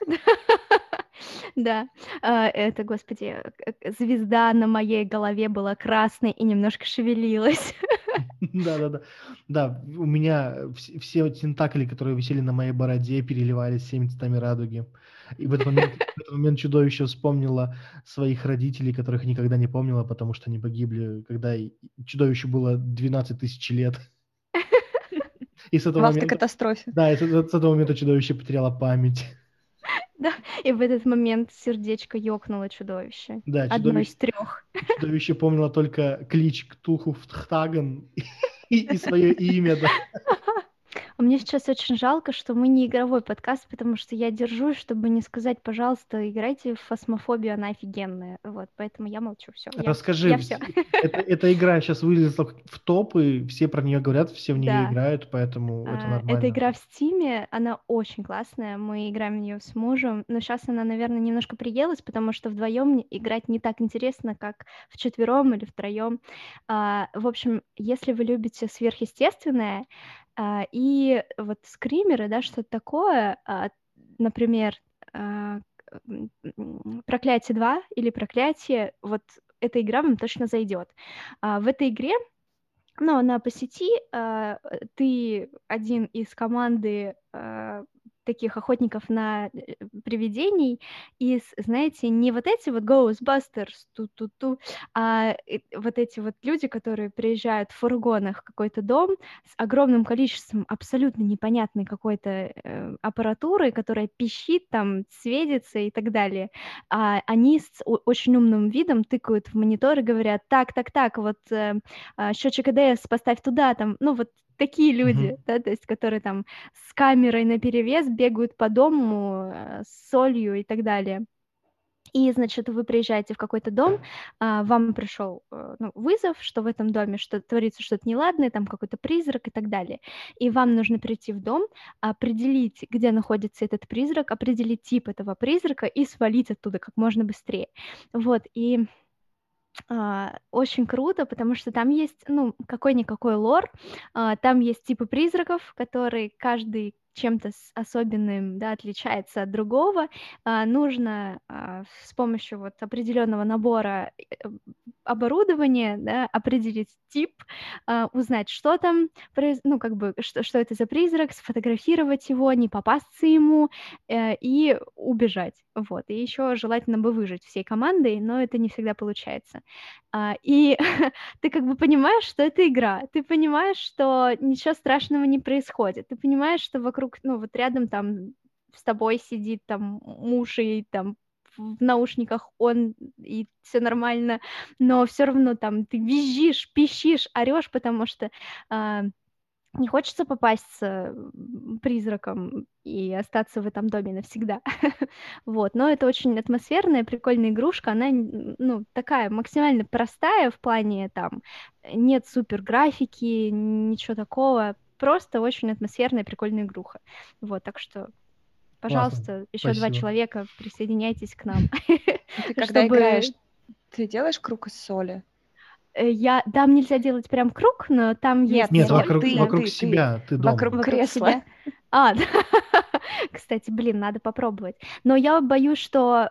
Да, это, господи, звезда на моей голове была красной и немножко шевелилась. Да-да-да. Да, у меня все тентакли, которые висели на моей бороде, переливались всеми цветами радуги. И в этот момент чудовище вспомнило своих родителей, которых никогда не помнило, потому что они погибли, когда чудовищу было 12 тысяч лет. И с этого В момента, автокатастрофе. да, с этого момента чудовище потеряло память. Да, и в этот момент сердечко ёкнуло чудовище. Да, Одно из 3. чудовище помнило только клич Ктулху Хтаган и свое имя, да. А мне сейчас очень жалко, что мы не игровой подкаст, потому что я держусь, чтобы не сказать, пожалуйста, играйте в «Фасмофобию», она офигенная. Вот, поэтому я молчу. Все, Расскажи, я все. эта игра сейчас вылезла в топ, и все про нее говорят, все в нее Да, играют, поэтому это эта нормально. игра в Стиме, она очень классная. Мы играем в нее с мужем, но сейчас она, наверное, немножко приелась, потому что вдвоем играть не так интересно, как вчетвером или втроем. В общем, если вы любите сверхъестественное и вот скримеры, да, что-то такое, например, «Проклятие 2» или «Проклятие», вот эта игра вам точно зайдет. В этой игре, ну, она по сети, ты один из команды таких охотников на привидений, знаете, не вот эти вот Ghostbusters, ту-ту-ту, вот эти вот люди, которые приезжают в фургонах в какой-то дом с огромным количеством абсолютно непонятной какой-то аппаратуры, которая пищит там, светится и так далее. Они с очень умным видом тыкают в монитор и говорят: так, вот счетчик АДС поставь туда, там, ну, вот такие люди, Мгм. да, то есть, которые там с камерой наперевес бегают по дому с солью и так далее. И, значит, вы приезжаете в какой-то дом, вам пришел вызов, что в этом доме что творится что-то неладное, там какой-то призрак и так далее. И вам нужно прийти в дом, определить, где находится этот призрак, определить тип этого призрака и свалить оттуда как можно быстрее. Вот, и очень круто, потому что там есть, какой-никакой лор, там есть типы призраков, которые каждый чем-то особенным, да, отличается от другого. Нужно с помощью вот определенного набора оборудования, да, определить тип, узнать, что там, что это за призрак, сфотографировать его, не попасться ему и убежать. Вот. И еще желательно бы выжить всей командой, но это не всегда получается. И ты как бы понимаешь, что это игра, ты понимаешь, что ничего страшного не происходит, ты понимаешь, что вокруг, вот рядом там с тобой сидит там муж и там в наушниках он, и все нормально, но все равно там ты визжишь, пищишь, орешь, потому что не хочется попасть призраком и остаться в этом доме навсегда. Вот, но это очень атмосферная, прикольная игрушка, она, такая максимально простая в плане, там, нет супер графики, ничего такого, просто очень атмосферная, прикольная игруха. Вот, так что, Классно, пожалуйста, еще 2 спасибо. человека, присоединяйтесь к нам, Ты когда чтобы... играешь, ты делаешь круг из соли? Там нельзя делать прям круг, но там Нет, есть Нет, соль, несколько... вокруг ты, себя, ты дома. вокруг Вокруг кресла. себя. Да. Кстати, блин, надо попробовать. Но я боюсь, что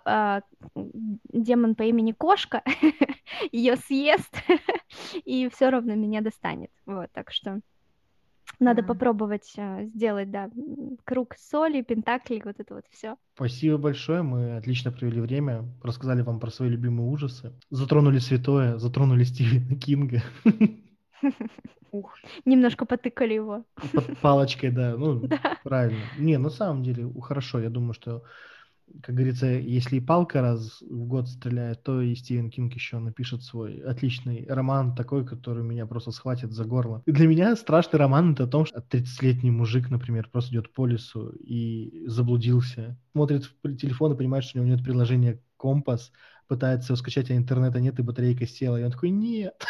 демон по имени Кошка ее съест и все равно меня достанет. Вот, так что надо Да. попробовать сделать, да, круг соли, пентакли, вот это вот все. Спасибо большое, мы отлично провели время, рассказали вам про свои любимые ужасы, затронули святое, затронули Стивена Кинга. Ух. Немножко потыкали его. Под палочкой, да, Да. правильно. Не, на самом деле, хорошо, я думаю, что, как говорится, если и палка раз в год стреляет, то и Стивен Кинг еще напишет свой отличный роман такой, который меня просто схватит за горло. И для меня страшный роман — это о том, что 30-летний мужик, например, просто идет по лесу и заблудился, смотрит в телефон и понимает, что у него нет приложения «Компас», пытается его скачать, а интернета нет, и батарейка села, и он такой: нет.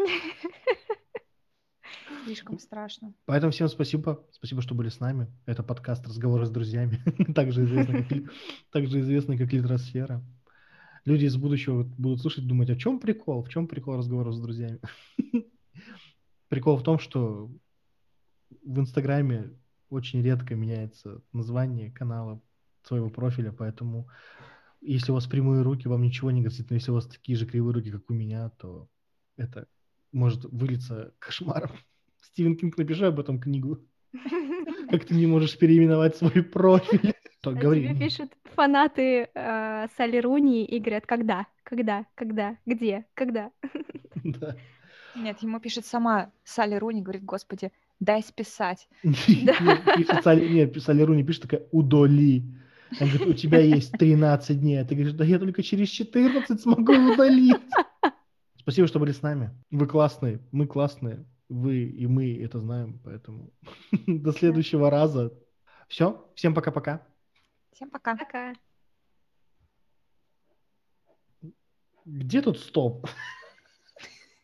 Слишком страшно. Поэтому всем спасибо. Спасибо, что были с нами. Это подкаст «Разговоры с друзьями», также известный как «Литросфера». Люди из будущего будут слушать, думать, а в чем прикол? В чем прикол разговоров с друзьями? Прикол в том, что в Инстаграме очень редко меняется название канала, своего профиля, поэтому если у вас прямые руки, вам ничего не грозит, но если у вас такие же кривые руки, как у меня, то это может вылиться кошмаром. Стивен Кинг, напиши об этом книгу. Как ты не можешь переименовать свой профиль? А Говори. тебе пишут фанаты Салли Руни и говорят, когда, где, когда. Да. Нет, ему пишет сама Салли Руни, говорит: господи, дай списать. Нет, Салли Руни пишет такая: удали. Он говорит: у тебя есть 13 дней. А ты говоришь: да я только через 14 смогу удалить. Спасибо, что были с нами. Вы классные, мы классные. Вы и мы это знаем, поэтому до следующего раза. Все, всем пока-пока. Всем пока. Пока. Где тут стоп?